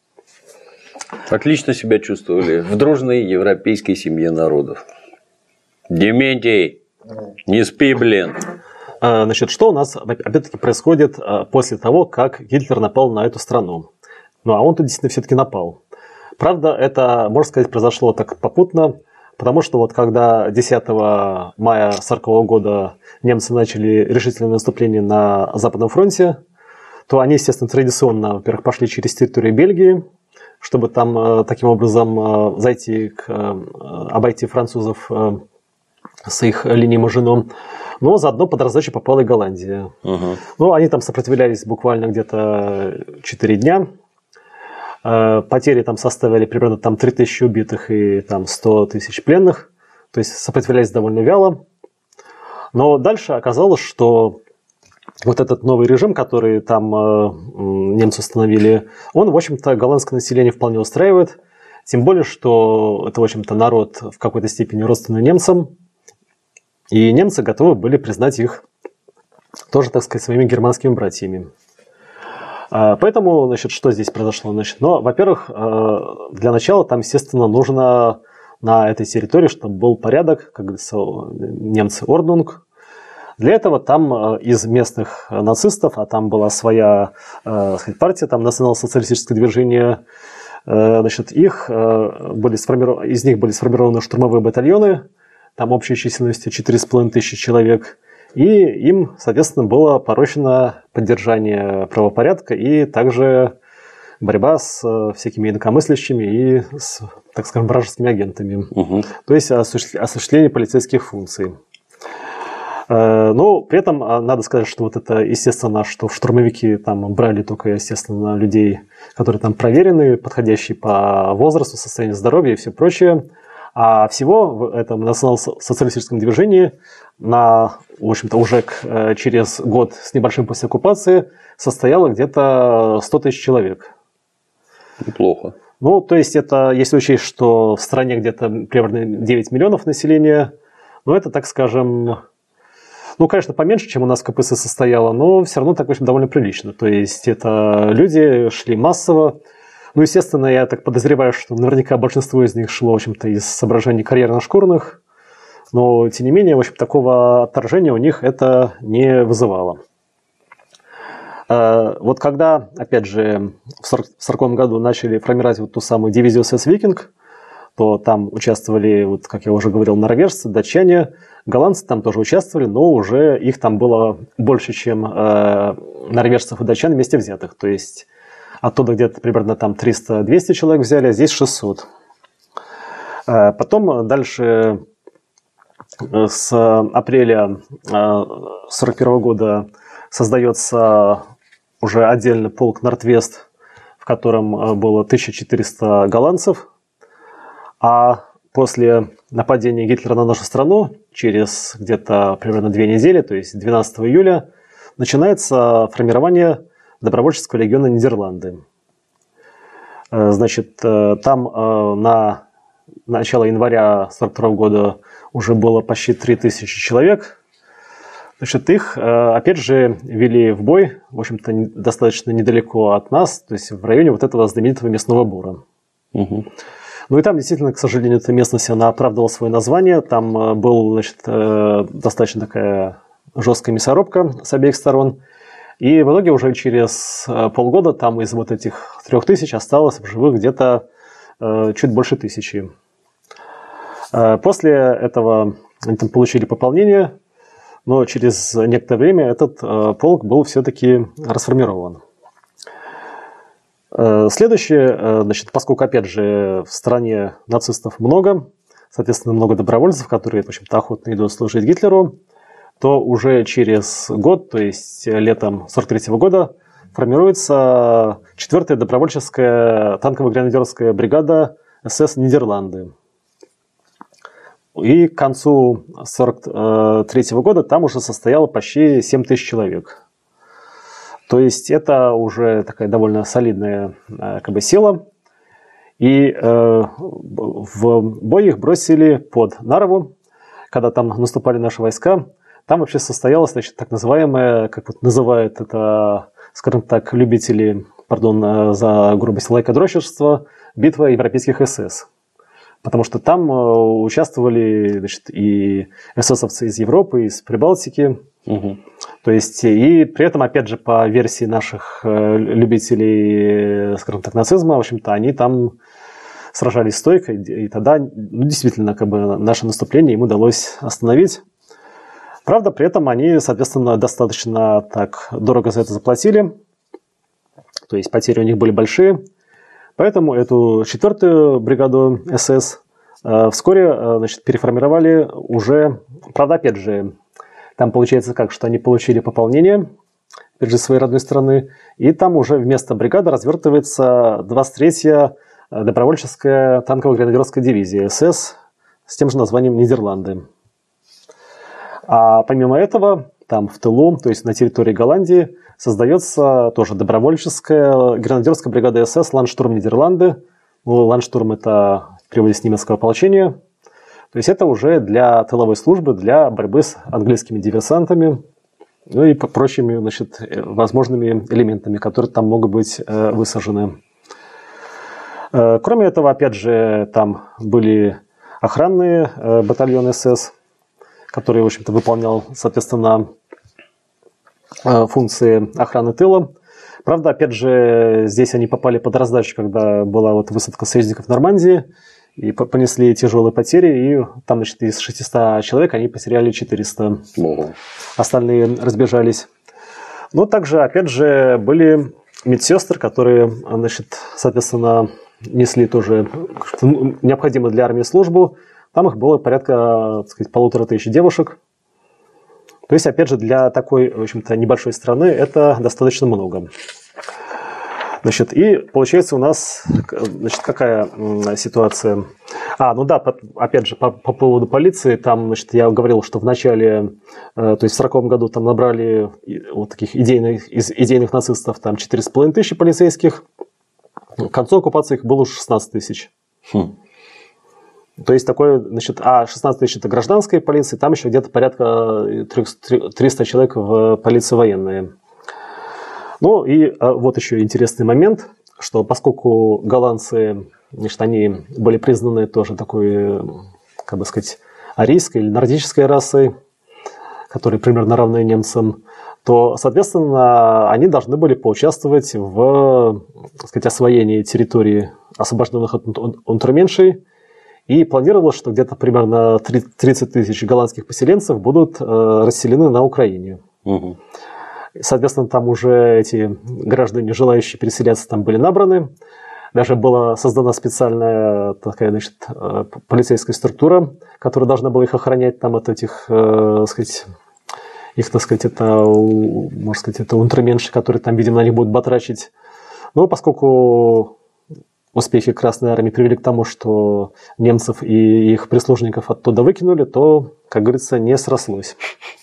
Отлично себя чувствовали в дружной европейской семье народов. Дементий, не спи, блин. Значит, что у нас, опять-таки, происходит после того, как Гитлер напал на эту страну? Ну, а он тут действительно все-таки напал. Правда, это, можно сказать, произошло так попутно, потому что вот когда десятого мая сорокового года немцы начали решительное наступление на Западном фронте, то они, естественно, традиционно, во-первых, пошли через территорию Бельгии, чтобы там таким образом зайти, к, обойти французов с их линией Мажино. Но заодно под раздачу попала и Голландия. Угу. Ну, они там сопротивлялись буквально где-то четыре дня. Потери там составили примерно там, три тысячи убитых и там, сто тысяч пленных. То есть сопротивлялись довольно вяло. Но дальше оказалось, что вот этот новый режим, который там э, немцы установили, он, в общем-то, голландское население вполне устраивает. Тем более, что это, в общем-то, народ в какой-то степени родственный немцам. И немцы готовы были признать их тоже, так сказать, своими германскими братьями. Поэтому, значит, что здесь произошло? Значит, ну, во-первых, для начала там, естественно, нужно на этой территории, чтобы был порядок, как говорится, немцы орднунг. Для этого там из местных нацистов, а там была своя, так сказать, партия, там национал-социалистическое движение, значит, их были сформированы, из них были сформированы штурмовые батальоны, там общей численностью четыре с половиной тысячи человек. И им, соответственно, было поручено поддержание правопорядка и также борьба с всякими инакомыслящими и с, так скажем, вражескими агентами. Угу. То есть осуществление полицейских функций. Но при этом надо сказать, что вот это, естественно, что в штурмовики там брали только, естественно, людей, которые там проверены, подходящие по возрасту, состоянию здоровья и все прочее. А всего в этом национал-социалистическом движении на, в общем-то, уже к, через год с небольшим после оккупации состояло где-то сто тысяч человек. Неплохо. Ну, то есть это, если учесть, что в стране где-то примерно девять миллионов населения, ну, это, так скажем, ну, конечно, поменьше, чем у нас ка пэ эс состояло, но все равно так, в общем, довольно прилично. То есть это люди шли массово. Ну, естественно, я так подозреваю, что наверняка большинство из них шло, в общем-то, из соображений карьерно-шкурных, но, тем не менее, в общем, такого отторжения у них это не вызывало. Вот когда, опять же, в сороковом году начали формировать вот ту самую дивизию эс эс «Викинг», то там участвовали, вот, как я уже говорил, норвежцы, датчане, голландцы там тоже участвовали, но уже их там было больше, чем э, норвежцев и датчан вместе взятых. То есть оттуда где-то примерно там триста-двести человек взяли, а здесь шестьсот. Э, потом дальше с апреля сорок первого года создается уже отдельный полк Норд-Вест, в котором было тысяча четыреста голландцев. А после нападения Гитлера на нашу страну, через где-то примерно две недели, то есть двенадцатого июля, начинается формирование добровольческого легиона Нидерланды. Значит, там на начало января сорок второго года уже было почти три тысячи человек. Значит, их, опять же, вели в бой, в общем-то, достаточно недалеко от нас, то есть в районе вот этого знаменитого Мясного Бура. Угу. Ну и там действительно, к сожалению, эта местность, она оправдывала свое название. Там был, значит, достаточно такая жесткая мясорубка с обеих сторон. И в итоге уже через полгода там из вот этих трех тысяч осталось в живых где-то чуть больше тысячи. После этого они там получили пополнение, но через некоторое время этот полк был все-таки расформирован. Следующее, значит, поскольку, опять же, в стране нацистов много, соответственно, много добровольцев, которые, в общем-то, охотно идут служить Гитлеру, то уже через год, то есть летом сорок третьего года, формируется четвертая добровольческая танково-гренадерская бригада эс эс Нидерланды. И к концу сорок третьего года там уже состояло почти семь тысяч человек. То есть это уже такая довольно солидная как бы сила. И э, в бой их бросили под Нарву, когда там наступали наши войска. Там вообще состоялась, значит, так называемая, как вот называют это, скажем так, любители, пардон за грубость, лайкодрочерства, битва европейских эс эс. Потому что там участвовали, значит, и эсэсовцы из Европы, из Прибалтики. Угу. То есть, и при этом, опять же, по версии наших любителей, скажем так, нацизма, в общем-то, они там сражались стойко, и тогда, ну, действительно, как бы наше наступление им удалось остановить. Правда, при этом они, соответственно, достаточно так дорого за это заплатили. То есть, потери у них были большие. Поэтому эту четвертую бригаду эс эс э, вскоре э, значит, переформировали уже, правда, опять же, там получается как, что они получили пополнение, опять же, своей родной страны, и там уже вместо бригады развертывается двадцать третья добровольческая танково-гренадерская дивизия эс эс с тем же названием Нидерланды. А помимо этого, там в тылу, то есть на территории Голландии, создается тоже добровольческая гренадерская бригада эс эс «Ландштурм Нидерланды». Ну, «Ландштурм» — это в переводе с немецкого ополчения. То есть это уже для тыловой службы, для борьбы с английскими диверсантами, ну и прочими, значит, возможными элементами, которые там могут быть э, высажены. Э, кроме этого, опять же, там были охранные э, батальоны эс эс, которые, в общем-то, выполнял, соответственно, функции охраны тыла. Правда, опять же, здесь они попали под раздачу, когда была вот высадка союзников в Нормандии, и понесли тяжелые потери, и там, значит, из шестисот человек они потеряли четыреста. Ого. Остальные разбежались. Но также, опять же, были медсестры, которые, значит, соответственно, несли тоже необходимую для армии службу. Там их было порядка, так сказать, полутора тысяч девушек. То есть, опять же, для такой, в общем-то, небольшой страны это достаточно много. Значит, и получается у нас, значит, какая ситуация? А, ну да, опять же, по, по поводу полиции, там, значит, я говорил, что в начале, то есть в сороковом году там набрали вот таких идейных, из идейных нацистов там четыре с половиной тысячи полицейских. К концу оккупации их было уже шестнадцать тысяч. Хм. То есть такое, значит, а шестнадцать тысяч это гражданская полиция, там еще где-то порядка триста человек в полиции военные. Ну и а, вот еще интересный момент, что поскольку голландцы, значит, они были признаны тоже такой, как бы сказать, арийской или нордической расой, которые примерно равны немцам, то, соответственно, они должны были поучаствовать в, так сказать, освоении территории, освобожденных от унтерменшей. И планировалось, что где-то примерно тридцать тысяч голландских поселенцев будут расселены на Украине. Угу. Соответственно, там уже эти граждане, желающие переселяться, там были набраны. Даже была создана специальная такая, значит, полицейская структура, которая должна была их охранять там от этих, так сказать, их, так сказать, это, можно сказать, это унтерменши, которые там, видимо, на них будут батрачить. Но поскольку успехи Красной Армии привели к тому, что немцев и их прислужников оттуда выкинули, то, как говорится, не срослось.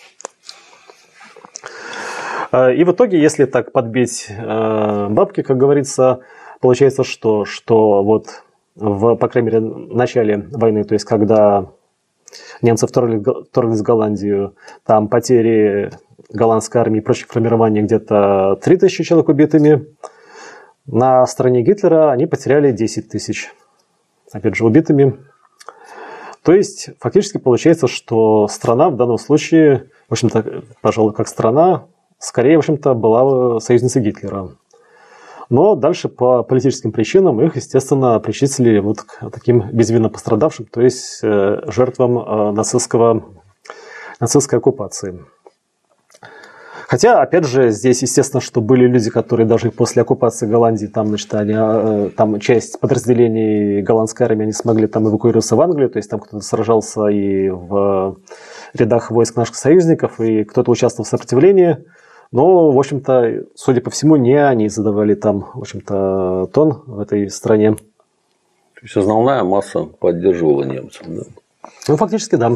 И в итоге, если так подбить бабки, как говорится, получается, что, что вот в, по крайней мере, начале войны, то есть когда немцы вторглись, вторглись в Голландию, там потери голландской армии и прочих формирований где-то три тысячи человек убитыми. На стороне Гитлера они потеряли десять тысяч, опять же, убитыми. То есть, фактически получается, что страна в данном случае, в общем-то, пожалуй, как страна, скорее, в общем-то, была союзницей Гитлера. Но дальше по политическим причинам их, естественно, причислили вот к таким безвинно пострадавшим, то есть жертвам нацистского, нацистской оккупации. Хотя, опять же, здесь, естественно, что были люди, которые даже после оккупации Голландии, там, значит, они, там часть подразделений голландской армии, они смогли там эвакуироваться в Англию, то есть там кто-то сражался и в рядах войск наших союзников, и кто-то участвовал в сопротивлении. Но, в общем-то, судя по всему, не они задавали там, в общем-то, тон в этой стране. То есть основная масса поддерживала немцев, да? Ну, фактически, да.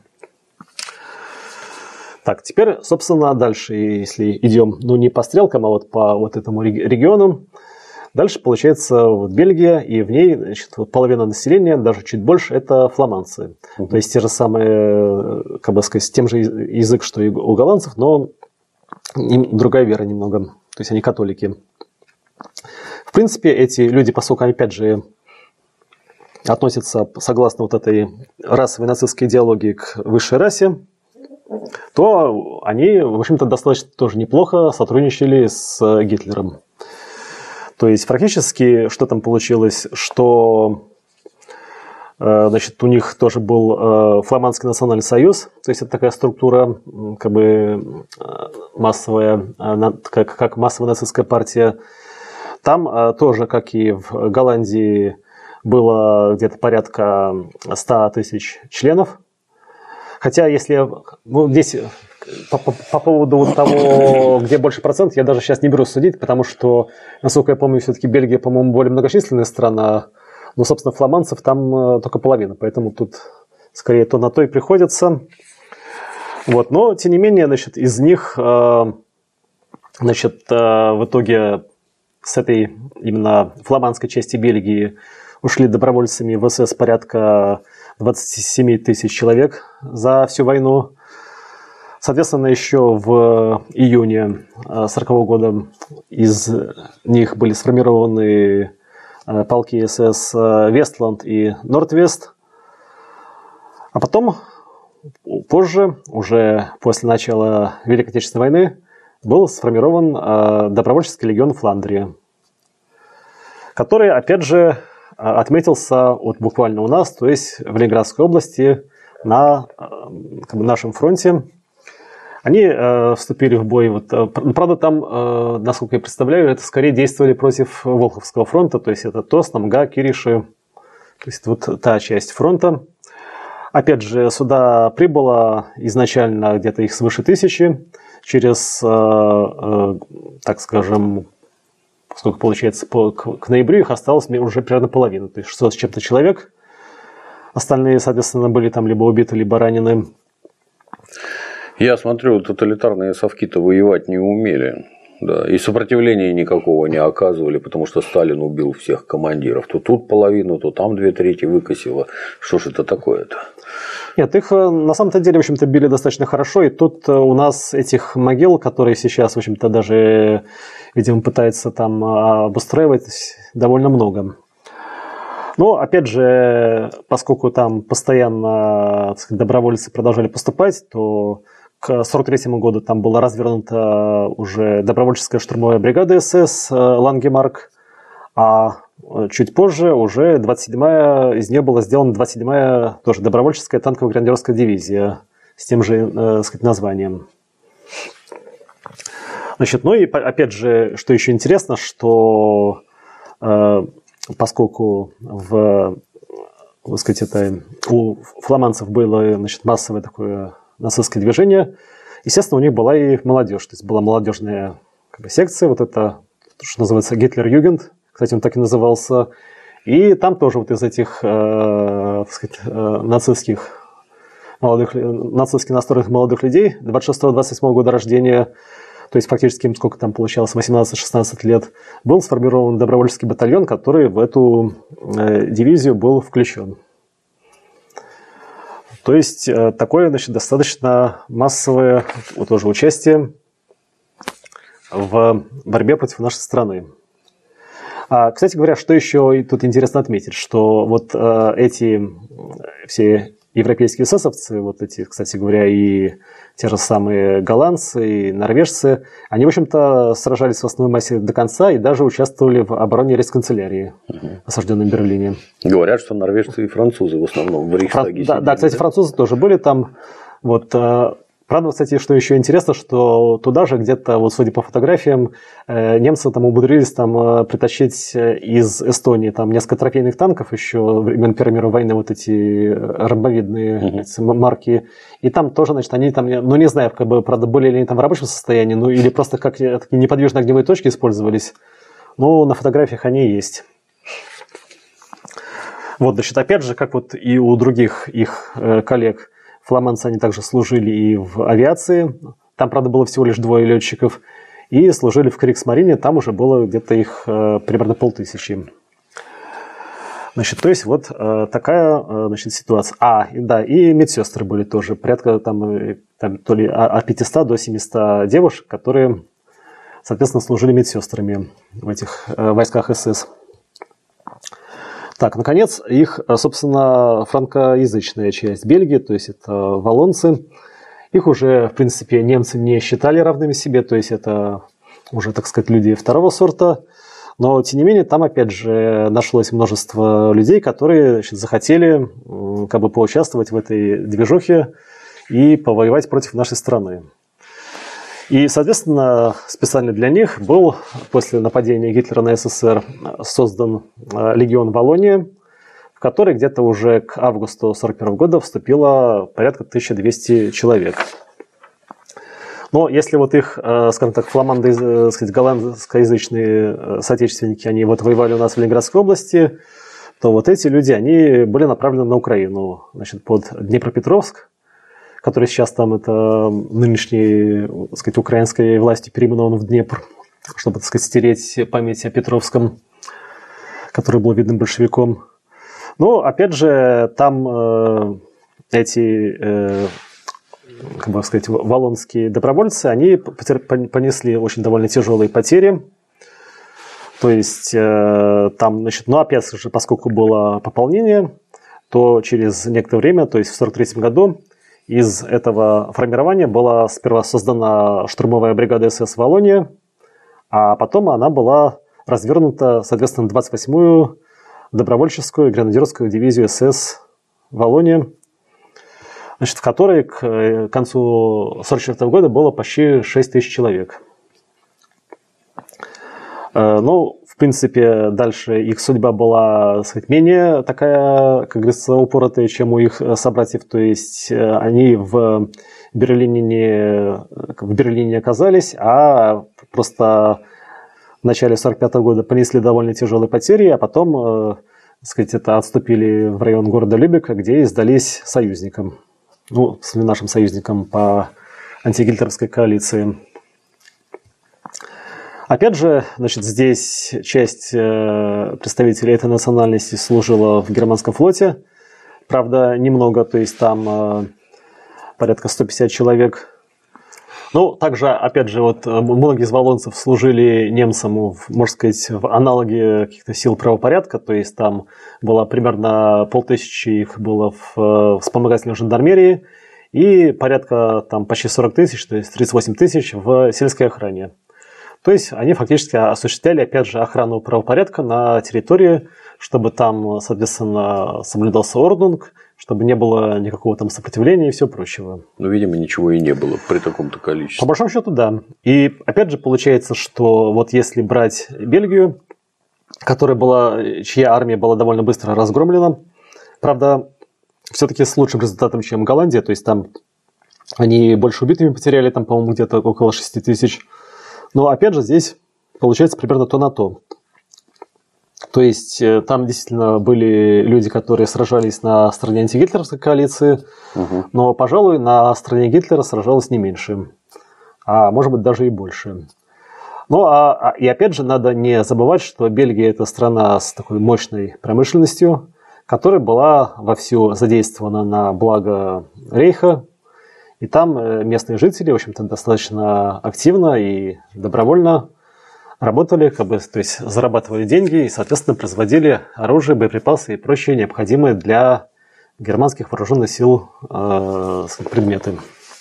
Так, теперь, собственно, дальше, если идем, ну, не по стрелкам, а вот по вот этому региону, дальше, получается, вот Бельгия, и в ней, значит, вот половина населения, даже чуть больше, это фламандцы. Uh-huh. То есть те же самые, как бы сказать, тем же язык, что и у голландцев, но им другая вера немного, то есть они католики. В принципе, эти люди, поскольку, опять же, относятся, согласно вот этой расовой нацистской идеологии, к высшей расе, то они, в общем-то, достаточно тоже неплохо сотрудничали с Гитлером. То есть, практически, что там получилось, что, значит, у них тоже был Фламандский национальный союз, то есть, это такая структура, как бы, массовая, как, как массовая нацистская партия. Там тоже, как и в Голландии, было где-то порядка ста тысяч членов. Хотя, если, ну, здесь по, по, по поводу вот того, где больше процент, я даже сейчас не берусь судить, потому что, насколько я помню, все-таки Бельгия, по-моему, более многочисленная страна, но, собственно, фламандцев там только половина, поэтому тут скорее то на то и приходится. Вот, но, тем не менее, значит, из них, значит, в итоге с этой именно фламандской части Бельгии ушли добровольцами в эс эс порядка двадцать семь тысяч человек за всю войну. Соответственно, еще в июне сорокового года из них были сформированы полки эс эс Вестланд и Норд-Вест. А потом, позже, уже после начала Великой Отечественной войны, был сформирован добровольческий легион Фландрии, который, опять же, отметился вот буквально у нас, то есть в Ленинградской области, на, как бы, нашем фронте. Они э, вступили в бой. Вот, э, правда, там, э, насколько я представляю, это скорее действовали против Волховского фронта, то есть это Тост, Намга, Кириши, то есть вот та часть фронта. Опять же, сюда прибыло изначально где-то их свыше тысячи. Через, э, э, так скажем, сколько получается, по, к, к ноябрю их осталось уже примерно половина, то есть шестьсот с чем-то человек. Остальные, соответственно, были там либо убиты, либо ранены. Я смотрю, тоталитарные совки-то воевать не умели. Да, и сопротивления никакого не оказывали, потому что Сталин убил всех командиров. То тут половину, то там две трети выкосило. Что ж это такое-то? Нет, их на самом-то деле, в общем-то, били достаточно хорошо. И тут у нас этих могил, которые сейчас, в общем-то, даже, видимо, пытаются там обустраивать, довольно много. Но, опять же, поскольку там постоянно, так сказать, добровольцы продолжали поступать, то к сорок третьему году там была развернута уже добровольческая штурмовая бригада СС «Лангемарк», а чуть позже уже двадцать седьмая, из нее была сделана двадцать седьмая тоже добровольческая танковая гренадерская дивизия с тем же, так сказать, названием. Значит, ну и опять же, что еще интересно, что поскольку в, так сказать, это, у фламандцев было, значит, массовое такое нацистское движение, естественно, у них была и молодежь. То есть была молодежная, как бы, секция, вот это, что называется, Гитлер-Югенд, кстати, он так и назывался. И там тоже вот из этих, э, так сказать, э, нацистских, молодых, нацистски настроенных молодых людей двадцать шестого — двадцать восьмого года рождения, то есть фактически им сколько там получалось, восемнадцать-шестнадцать лет, был сформирован добровольческий батальон, который в эту э, дивизию был включен. То есть э, такое, значит, достаточно массовое вот, тоже участие в борьбе против нашей страны. А, кстати говоря, что еще тут интересно отметить, что вот э, эти все европейские эсэсовцы, вот эти, кстати говоря, и те же самые голландцы и норвежцы, они, в общем-то, сражались в основной массе до конца и даже участвовали в обороне рейхсканцелярии, угу. осажденной Берлине. Говорят, что норвежцы и французы в основном в Рейхстаге Фран... да, да, кстати, французы тоже были там. Вот, правда, кстати, что еще интересно, что туда же где-то, вот судя по фотографиям, немцы там умудрились там притащить из Эстонии там несколько трофейных танков еще времен Первой мировой войны, вот эти ромбовидные угу. эти марки. И там тоже, значит, они там, ну не знаю, как бы, правда, были ли они там в рабочем состоянии, ну или просто как такие неподвижные огневые точки использовались. Но на фотографиях они есть. Вот, значит, опять же, как вот и у других их коллег, фламандцы, они также служили и в авиации. Там, правда, было всего лишь двое летчиков. И служили в Кригсмарине. Там уже было где-то их э, примерно полтысячи. Значит, то есть вот э, такая э, значит, ситуация. А, и, да, и медсестры были тоже. Порядка там, там то ли от пятисот до семисот девушек, которые, соответственно, служили медсестрами в этих э, войсках СС. Так, наконец, их, собственно, франкоязычная часть Бельгии, то есть это валлонцы, их уже, в принципе, немцы не считали равными себе, то есть это уже, так сказать, люди второго сорта, но, тем не менее, там, опять же, нашлось множество людей, которые, значит, захотели как бы поучаствовать в этой движухе и повоевать против нашей страны. И, соответственно, специально для них был после нападения Гитлера на СССР создан легион Валлония, в который где-то уже к августу сорок первого года вступило порядка тысяча двести человек. Но если вот их, скажем так, фламанды, так сказать, голландскоязычные соотечественники, они вот воевали у нас в Ленинградской области, то вот эти люди, они были направлены на Украину, значит, под Днепропетровск, который сейчас там это нынешней, так сказать, украинской власти переименован в Днепр, чтобы, так сказать, стереть память о Петровском, который был видным большевиком. Но, опять же, там э, эти, э, как бы сказать, валлонские добровольцы, они понесли очень довольно тяжелые потери. То есть, э, там, значит, ну, опять же, поскольку было пополнение, то через некоторое время, то есть в сорок третьем году, из этого формирования была сперва создана штурмовая бригада СС «Валлония», а потом она была развернута, соответственно, двадцать восьмую добровольческую гренадерскую дивизию СС «Валлония», значит, в которой к концу сорок четвёртого года было почти шесть тысяч человек. Ну, в принципе, дальше их судьба была, так сказать, менее такая, как говорится, упоротая, чем у их собратьев. То есть они в Берлине не, в Берлине не оказались, а просто в начале сорок пятого года понесли довольно тяжелые потери, а потом, так сказать, это отступили в район города Любека, где и сдались союзникам. Ну, нашим союзникам по антигитлеровской коалиции. Опять же, значит, здесь часть представителей этой национальности служила в германском флоте. Правда, немного, то есть там порядка сто пятьдесят человек. Ну, также, опять же, вот многие из валлонцев служили немцам, можно сказать, в аналоге каких-то сил правопорядка, то есть там было примерно полтысячи их было в вспомогательной жандармерии и порядка там почти сорок тысяч, то есть тридцать восемь тысяч в сельской охране. То есть они фактически осуществляли, опять же, охрану правопорядка на территории, чтобы там, соответственно, соблюдался орднунг, чтобы не было никакого там сопротивления и все прочего. Ну, видимо, ничего и не было при таком-то количестве. По большому счету, да. И опять же получается, что вот если брать Бельгию, которая была, чья армия была довольно быстро разгромлена, правда, все-таки с лучшим результатом, чем Голландия, то есть там они больше убитыми потеряли, там, по-моему, где-то около шести тысяч. Но опять же здесь получается примерно то на то. То есть там действительно были люди, которые сражались на стороне антигитлеровской коалиции, угу. но, пожалуй, на стороне Гитлера сражалось не меньше, а может быть даже и больше. Ну а, и опять же надо не забывать, что Бельгия – это страна с такой мощной промышленностью, которая была вовсю задействована на благо Рейха, и там местные жители, в общем-то, достаточно активно и добровольно работали, как бы, то есть зарабатывали деньги и, соответственно, производили оружие, боеприпасы и прочие необходимые для германских вооруженных сил э, предметы.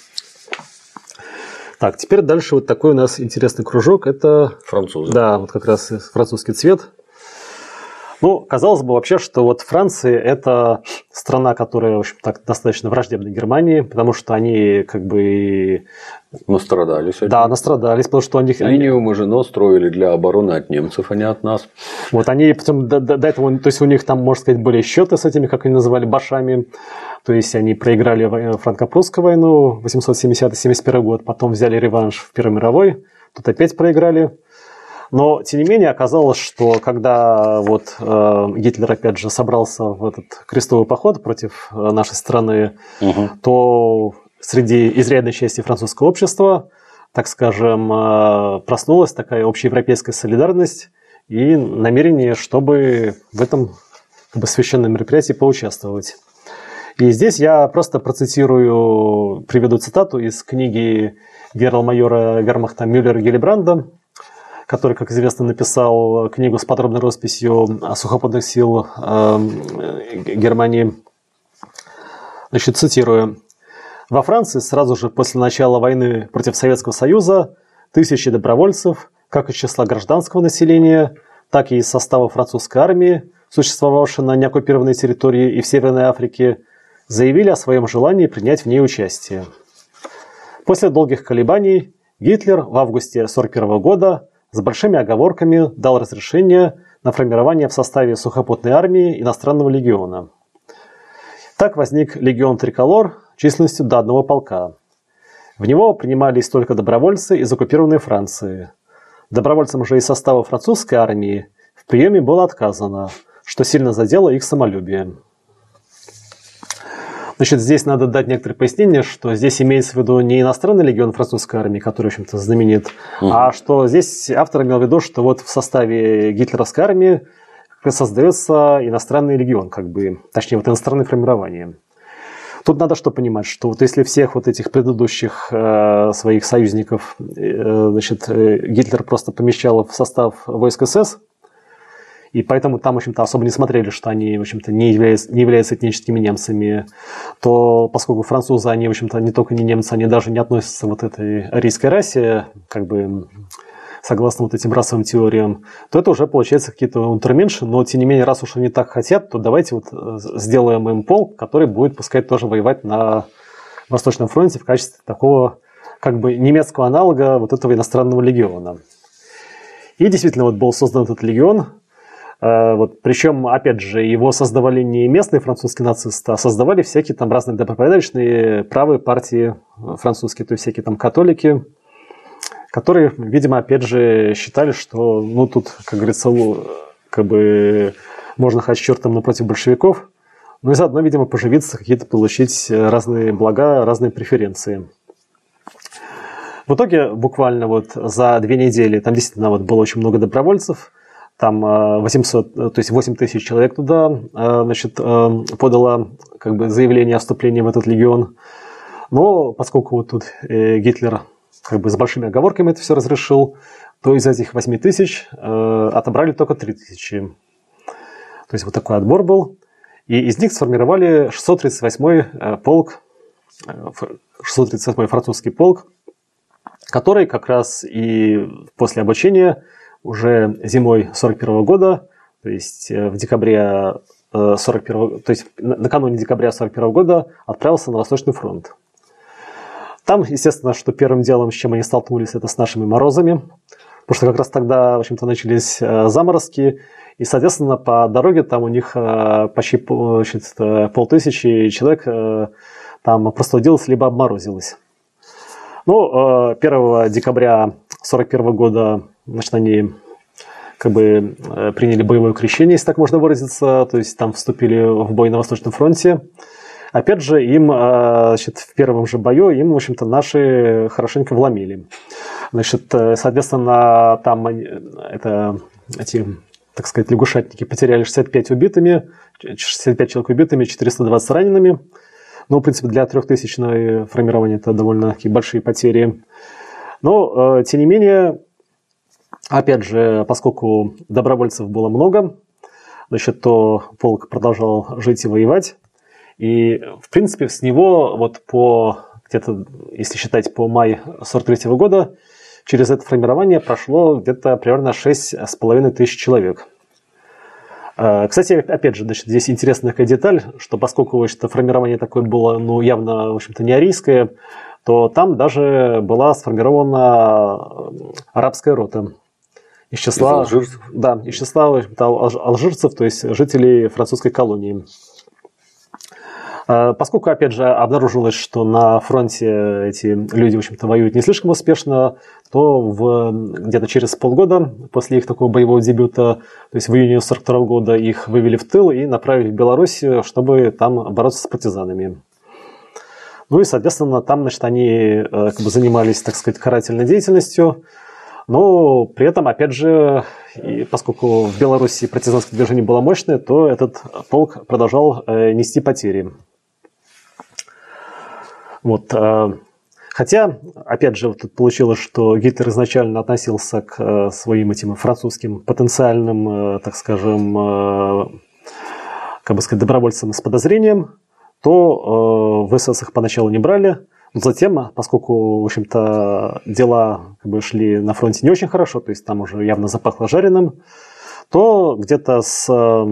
Так, теперь дальше вот такой у нас интересный кружок. Это французы. Да, вот как раз французский цвет. Ну, казалось бы вообще, что вот Франция – это страна, которая, в общем, так достаточно враждебна Германии, потому что они как бы… Настрадались. Да, настрадались, потому что они… Линию Мажино строили для обороны от немцев, а не от нас. Вот они потом до, до, до этого, то есть у них там, можно сказать, были счеты с этими, как они называли, башами. То есть они проиграли франко-прусскую войну восемьсот семидесятый — семьдесят первый год, потом взяли реванш в Первой мировой, тут опять проиграли. Но, тем не менее, оказалось, что когда вот, э, Гитлер, опять же, собрался в этот крестовый поход против нашей страны, угу. то среди изрядной части французского общества, так скажем, э, проснулась такая общеевропейская солидарность и намерение, чтобы в этом как бы, священном мероприятии поучаствовать. И здесь я просто процитирую, приведу цитату из книги генерал-майора вермахта Мюллера-Гелибранда, который, как известно, написал книгу с подробной росписью сухопутных сил э, Германии. Значит, цитирую. «Во Франции сразу же после начала войны против Советского Союза тысячи добровольцев, как из числа гражданского населения, так и из состава французской армии, существовавшей на неоккупированной территории и в Северной Африке, заявили о своем желании принять в ней участие. После долгих колебаний Гитлер в августе сорок первого года с большими оговорками дал разрешение на формирование в составе сухопутной армии иностранного легиона. Так возник легион Триколор численностью до одного полка. В него принимались только добровольцы из оккупированной Франции. Добровольцам же из состава французской армии в приеме было отказано, что сильно задело их самолюбие». Значит, здесь надо дать некоторые пояснения, что здесь имеется в виду не иностранный легион французской армии, который, в общем-то, знаменит, угу. а что здесь автор имел в виду, что вот в составе гитлеровской армии создается иностранный легион, как бы, точнее, вот иностранное формирование. Тут надо что понимать, что вот если всех вот этих предыдущих э, своих союзников э, значит, э, Гитлер просто помещал в состав войск СС, и поэтому там, в общем-то, особо не смотрели, что они, в общем-то, не являются, не являются этническими немцами, то поскольку французы, они, в общем-то, не только не немцы, они даже не относятся к вот этой арийской расе, как бы, согласно вот этим расовым теориям, то это уже, получается, какие-то унтерменши, но, тем не менее, раз уж они так хотят, то давайте вот сделаем им полк, который будет, пускай, тоже воевать на Восточном фронте в качестве такого, как бы, немецкого аналога вот этого иностранного легиона. И действительно, вот был создан этот легион. Вот, причем, опять же, его создавали не местные французские нацисты, а создавали всякие там разные добропорядочные правые партии французские, то есть всякие там католики, которые, видимо, опять же, считали, что, ну, тут, как говорится, как бы можно ходить чертом напротив большевиков, ну и заодно, видимо, поживиться, какие-то получить разные блага, разные преференции. В в итоге буквально вот за две недели там действительно вот было очень много добровольцев. Там восемьсот, то есть восемь тысяч человек туда, значит, подало как бы заявление о вступлении в этот легион. Но поскольку вот тут Гитлер как бы с большими оговорками это все разрешил, то из этих восьми тысяч отобрали только три тысячи. То есть вот такой отбор был. И из них сформировали шестьсот тридцать восьмой полк, шестьсот тридцать восьмой французский полк, который как раз и после обучения уже зимой сорок первого года, то есть в декабре сорок первого, то есть накануне декабря сорок первого года отправился на Восточный фронт. Там, естественно, что первым делом, с чем они столкнулись, это с нашими морозами, потому что как раз тогда, в общем-то, начались заморозки, и, соответственно, по дороге там у них почти значит, полтысячи человек там простудилось либо обморозилось. Ну, первого декабря сорок первого года, значит, они как бы приняли боевое крещение, если так можно выразиться, то есть там вступили в бой на Восточном фронте. Опять же, им, значит, в первом же бою им, в общем-то, наши хорошенько вломили. Значит, соответственно, там это, эти, так сказать, лягушатники потеряли шестьдесят пять убитыми, шестьдесят пять человек убитыми, четыреста двадцать ранеными. Ну, в принципе, для трехтысячного формирования это довольно такие большие потери. Но, э, тем не менее, опять же, поскольку добровольцев было много, значит, то полк продолжал жить и воевать. И, в принципе, с него вот по, где-то, если считать по май сорок третьего года, через это формирование прошло где-то примерно шесть с половиной тысяч человек. Кстати, опять же, значит, здесь интересная такая деталь, что поскольку, в общем-то, формирование такое было, ну, явно, в общем-то, не арийское, то там даже была сформирована арабская рота из числа, из алжирцев. Да, из числа, в общем-то, алжирцев, то есть жителей французской колонии. Поскольку, опять же, обнаружилось, что на фронте эти люди, в общем-то, воюют не слишком успешно, то в, где-то через полгода после их такого боевого дебюта, то есть в июне сорок второго года, их вывели в тыл и направили в Белоруссию, чтобы там бороться с партизанами. Ну и, соответственно, там, значит, они как бы занимались, так сказать, карательной деятельностью, но при этом, опять же, и поскольку в Белоруссии партизанское движение было мощное, то этот полк продолжал нести потери. Вот. Хотя, опять же, тут получилось, что Гитлер изначально относился к своим этим французским потенциальным, так скажем, как бы сказать, добровольцам с подозрением, то в СС их поначалу не брали. Но затем, поскольку, в общем-то, дела как бы шли на фронте не очень хорошо, то есть там уже явно запахло жареным, то где-то с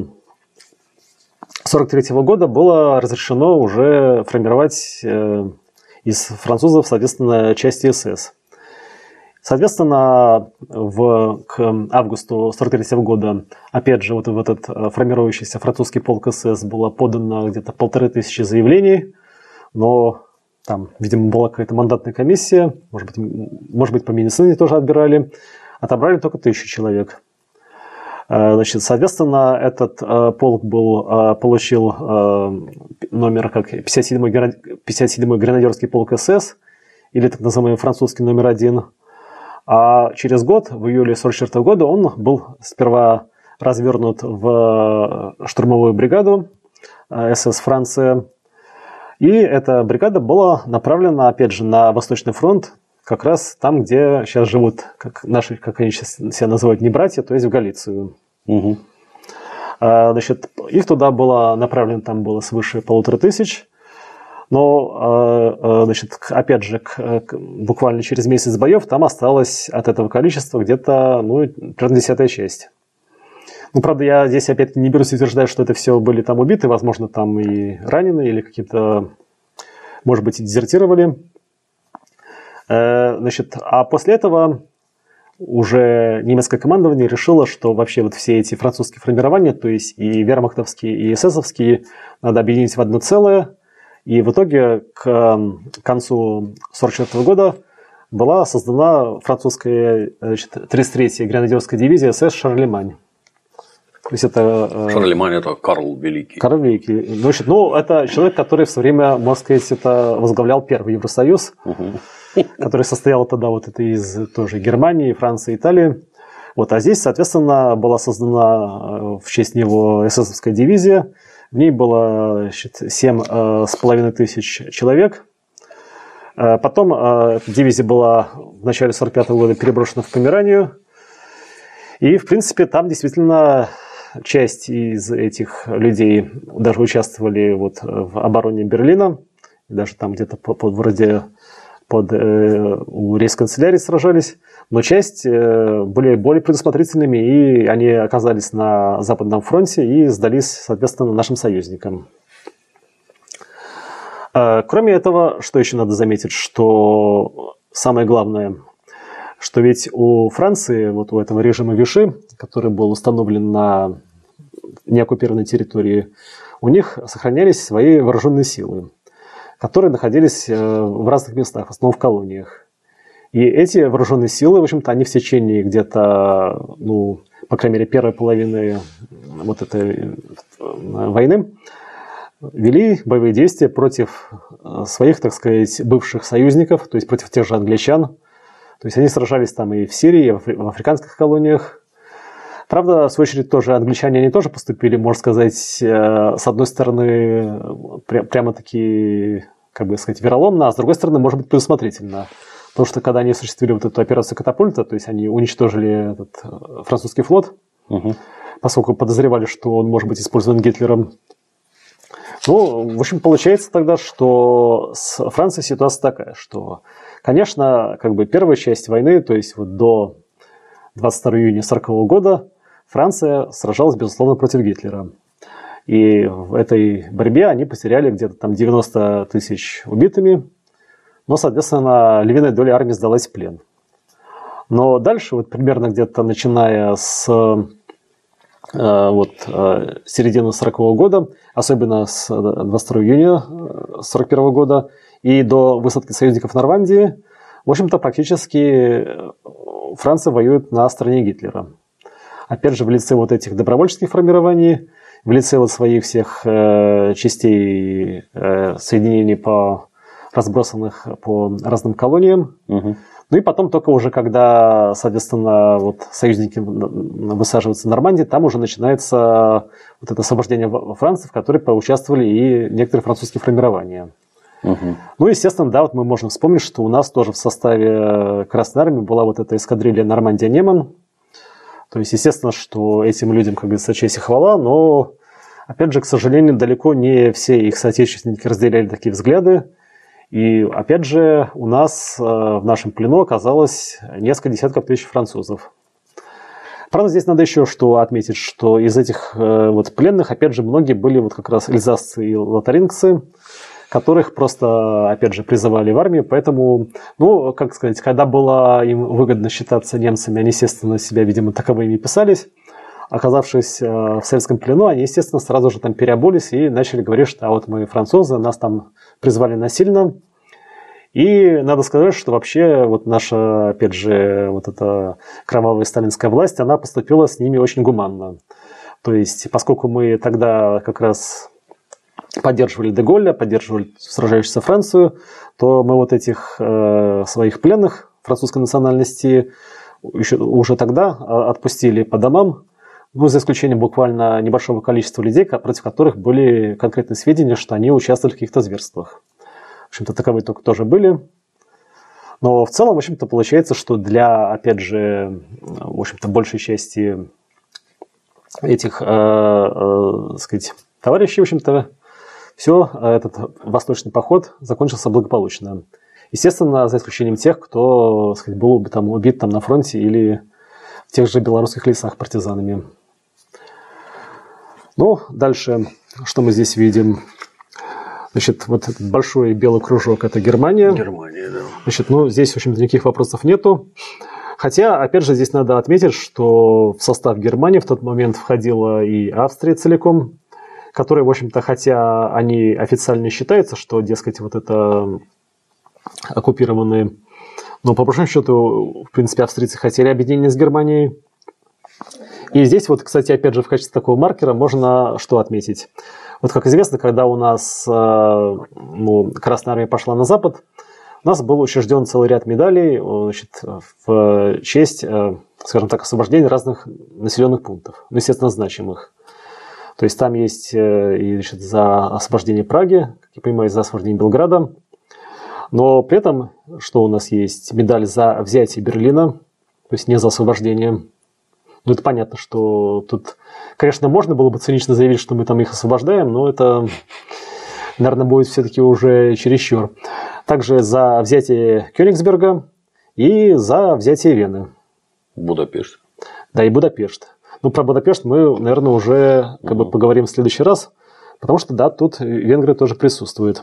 сорок третьего года было разрешено уже формировать из французов, соответственно, части СС. Соответственно, в, к августу сорок третьего года, опять же, вот в этот формирующийся французский полк СС было подано где-то полторы тысячи заявлений, но там, видимо, была какая-то мандатная комиссия, может быть, может быть по медицине тоже отбирали, отобрали только тысячу человек. Значит, соответственно, этот э, полк был, э, получил э, номер как пятьдесят седьмой гренадерский полк СС, или так называемый французский номер один. А через год, в июле сорок четвёртого года, он был сперва развернут в штурмовую бригаду э, СС Франция. И эта бригада была направлена, опять же, на Восточный фронт, как раз там, где сейчас живут, как наши, как они сейчас себя называют, не братья, то есть в Галицию. Угу. Значит, их туда было направлено, там было свыше полутора тысяч. Но, значит, опять же, к, к, буквально через месяц боев там осталось от этого количества где-то, ну, примерно десятая часть. Ну, правда, я здесь опять не берусь утверждать, что это все были там убиты, возможно, там и ранены, или какие-то, может быть, и дезертировали. Значит, а после этого уже немецкое командование решило, что вообще вот все эти французские формирования, то есть и вермахтовские, и эсэсовские, надо объединить в одно целое. И в итоге к концу сорок четвёртого года была создана французская, значит, тридцать третья гренадерская дивизия СС «Шарлемань». То есть это, Шарлемань – это Карл Великий. Карл Великий. Значит, ну, это человек, который в свое время, можно сказать, это возглавлял Первый Евросоюз. Угу. который состоял тогда вот это из тоже Германии, Франции, Италии. Вот, а здесь, соответственно, была создана в честь него эсэсовская дивизия. В ней было семь с половиной тысяч человек. Потом дивизия была в начале сорок пятого года переброшена в Померанию. И, в принципе, там действительно часть из этих людей даже участвовали вот в обороне Берлина. Даже там где-то под, вроде под, э, у рейхсканцелярии сражались. Но часть э, были более предусмотрительными, и они оказались на Западном фронте и сдались, соответственно, нашим союзникам. Э, кроме этого, что еще надо заметить, что самое главное, что ведь у Франции, вот у этого режима Виши, который был установлен на неоккупированной территории, у них сохранялись свои вооруженные силы, которые находились в разных местах, в основном в колониях. И эти вооруженные силы, в общем-то, они в течение где-то, ну, по крайней мере, первой половины вот этой войны вели боевые действия против своих, так сказать, бывших союзников, то есть против тех же англичан. То есть они сражались там и в Сирии, и в африканских колониях. Правда, в свою очередь, тоже англичане, они тоже поступили, можно сказать, с одной стороны, прямо-таки, как бы сказать, вероломно, а с другой стороны, может быть, предусмотрительно. Потому что когда они осуществили вот эту операцию «Катапульта», то есть они уничтожили этот французский флот, угу. поскольку подозревали, что он может быть использован Гитлером. Ну, в общем, получается тогда, что с Францией ситуация такая, что, конечно, как бы первая часть войны, то есть вот до двадцать второго июня сорокового года, Франция сражалась, безусловно, против Гитлера. И в этой борьбе они потеряли где-то там девяносто тысяч убитыми, но, соответственно, львиная доля армии сдалась в плен. Но дальше, вот примерно где-то начиная с э, вот, э, середины сорокового года, особенно с двадцать второго июня сорок первого года и до высадки союзников в Нормандии, в общем-то, практически Франция воюет на стороне Гитлера. Опять же, в лице вот этих добровольческих формирований, в лице вот своих всех э, частей, э, соединений по разбросанных по разным колониям. Угу. Ну и потом только уже, когда, соответственно, вот союзники высаживаются в Нормандии, там уже начинается вот это освобождение Франции, в которой поучаствовали и некоторые французские формирования. Угу. Ну, естественно, да, вот мы можем вспомнить, что у нас тоже в составе Красной Армии была вот эта эскадрилья Нормандия-Неман. То есть, естественно, что этим людям, как говорится, честь и хвала, но, опять же, к сожалению, далеко не все их соотечественники разделяли такие взгляды. И, опять же, у нас э, в нашем плену оказалось несколько десятков тысяч французов. Правда, здесь надо еще что отметить, что из этих э, вот пленных, опять же, многие были вот как раз эльзасцы и лотарингцы, которых просто, опять же, призывали в армию. Поэтому, ну, как сказать, когда было им выгодно считаться немцами, они, естественно, себя, видимо, таковыми писались. Оказавшись в советском плену, они, естественно, сразу же там переобулись и начали говорить, что а вот мы французы, нас там призвали насильно. И надо сказать, что вообще вот наша, опять же, вот эта кровавая сталинская власть, она поступила с ними очень гуманно. То есть, поскольку мы тогда как раз поддерживали де Голля, поддерживали сражающуюся Францию, то мы вот этих э, своих пленных французской национальности еще, уже тогда отпустили по домам, ну, за исключением буквально небольшого количества людей, против которых были конкретные сведения, что они участвовали в каких-то зверствах. В общем-то, таковые только тоже были. Но в целом, в общем-то, получается, что для, опять же, в общем-то, большей части этих, э, э, сказать, товарищей, в общем-то, все, этот восточный поход закончился благополучно. Естественно, за исключением тех, кто, сказать, был там, убит там, на фронте или в тех же белорусских лесах партизанами. Ну, дальше, что мы здесь видим? Значит, вот этот большой белый кружок – это Германия. Германия, да. Значит, ну, здесь, в общем-то, никаких вопросов нету. Хотя, опять же, здесь надо отметить, что в состав Германии в тот момент входила и Австрия целиком, которые, в общем-то, хотя они официально считаются, что, дескать, вот это оккупированные, но по большому счету, в принципе, австрийцы хотели объединения с Германией. И здесь вот, кстати, опять же, в качестве такого маркера можно что отметить. Вот, как известно, когда у нас ну, Красная Армия пошла на запад, у нас был учрежден целый ряд медалей, значит, в честь, скажем так, освобождения разных населенных пунктов, ну, естественно, значимых. То есть там есть и, значит, за освобождение Праги, как я понимаю, за освобождение Белграда. Но при этом, что у нас есть медаль за взятие Берлина, то есть не за освобождение. Ну, это понятно, что тут, конечно, можно было бы цинично заявить, что мы там их освобождаем, но это, наверное, будет все-таки уже чересчур. Также за взятие Кёнигсберга и за взятие Вены. Будапешт. Да, и Будапешт. Ну, про Будапешт мы, наверное, уже как бы поговорим в следующий раз, потому что, да, тут венгры тоже присутствуют.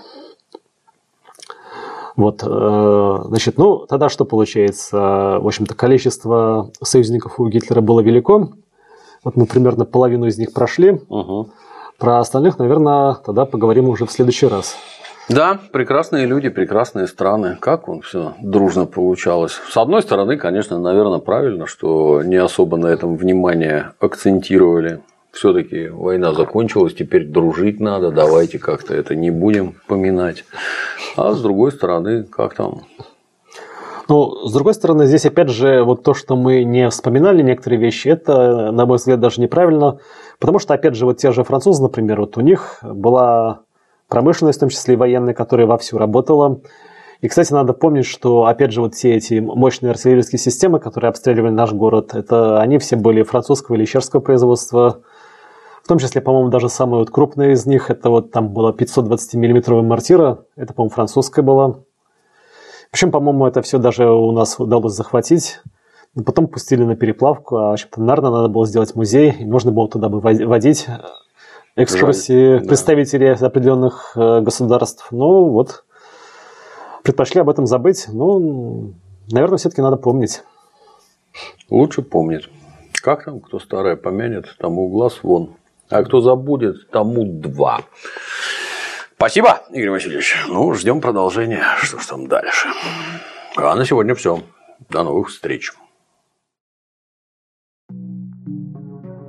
Вот, значит, ну, тогда что получается? В общем-то, количество союзников у Гитлера было велико. Вот мы примерно половину из них прошли. Угу. Про остальных, наверное, тогда поговорим уже в следующий раз. Да, прекрасные люди, прекрасные страны. Как он все дружно получалось. С одной стороны, конечно, наверное, правильно, что не особо на этом внимание акцентировали. Все-таки война закончилась, теперь дружить надо, давайте как-то это не будем поминать. А с другой стороны, как там? Ну, с другой стороны, здесь опять же вот то, что мы не вспоминали некоторые вещи, это, на мой взгляд, даже неправильно. Потому что, опять же, вот те же французы, например, вот у них была промышленность, в том числе и военная, которая вовсю работала. И, кстати, надо помнить, что, опять же, вот все эти мощные артиллерийские системы, которые обстреливали наш город, это они все были французского или чешского производства. В том числе, по-моему, даже самая вот крупная из них, это вот там была пятьсот двадцатимиллиметровая мортира, это, по-моему, французская была. Причем, по-моему, это все даже у нас удалось захватить. Но потом пустили на переплавку, а, в общем-то, наверное, надо было сделать музей, и можно было туда бы водить экскурсии Жаль, представителей да. определенных государств. Ну, вот, предпочли об этом забыть. Ну, наверное, все-таки надо помнить. Лучше помнит. Как там, кто старое помянет, тому глаз вон. А кто забудет, тому два. Спасибо, Игорь Васильевич. Ну, ждем продолжения. Что ж там дальше? А на сегодня все. До новых встреч.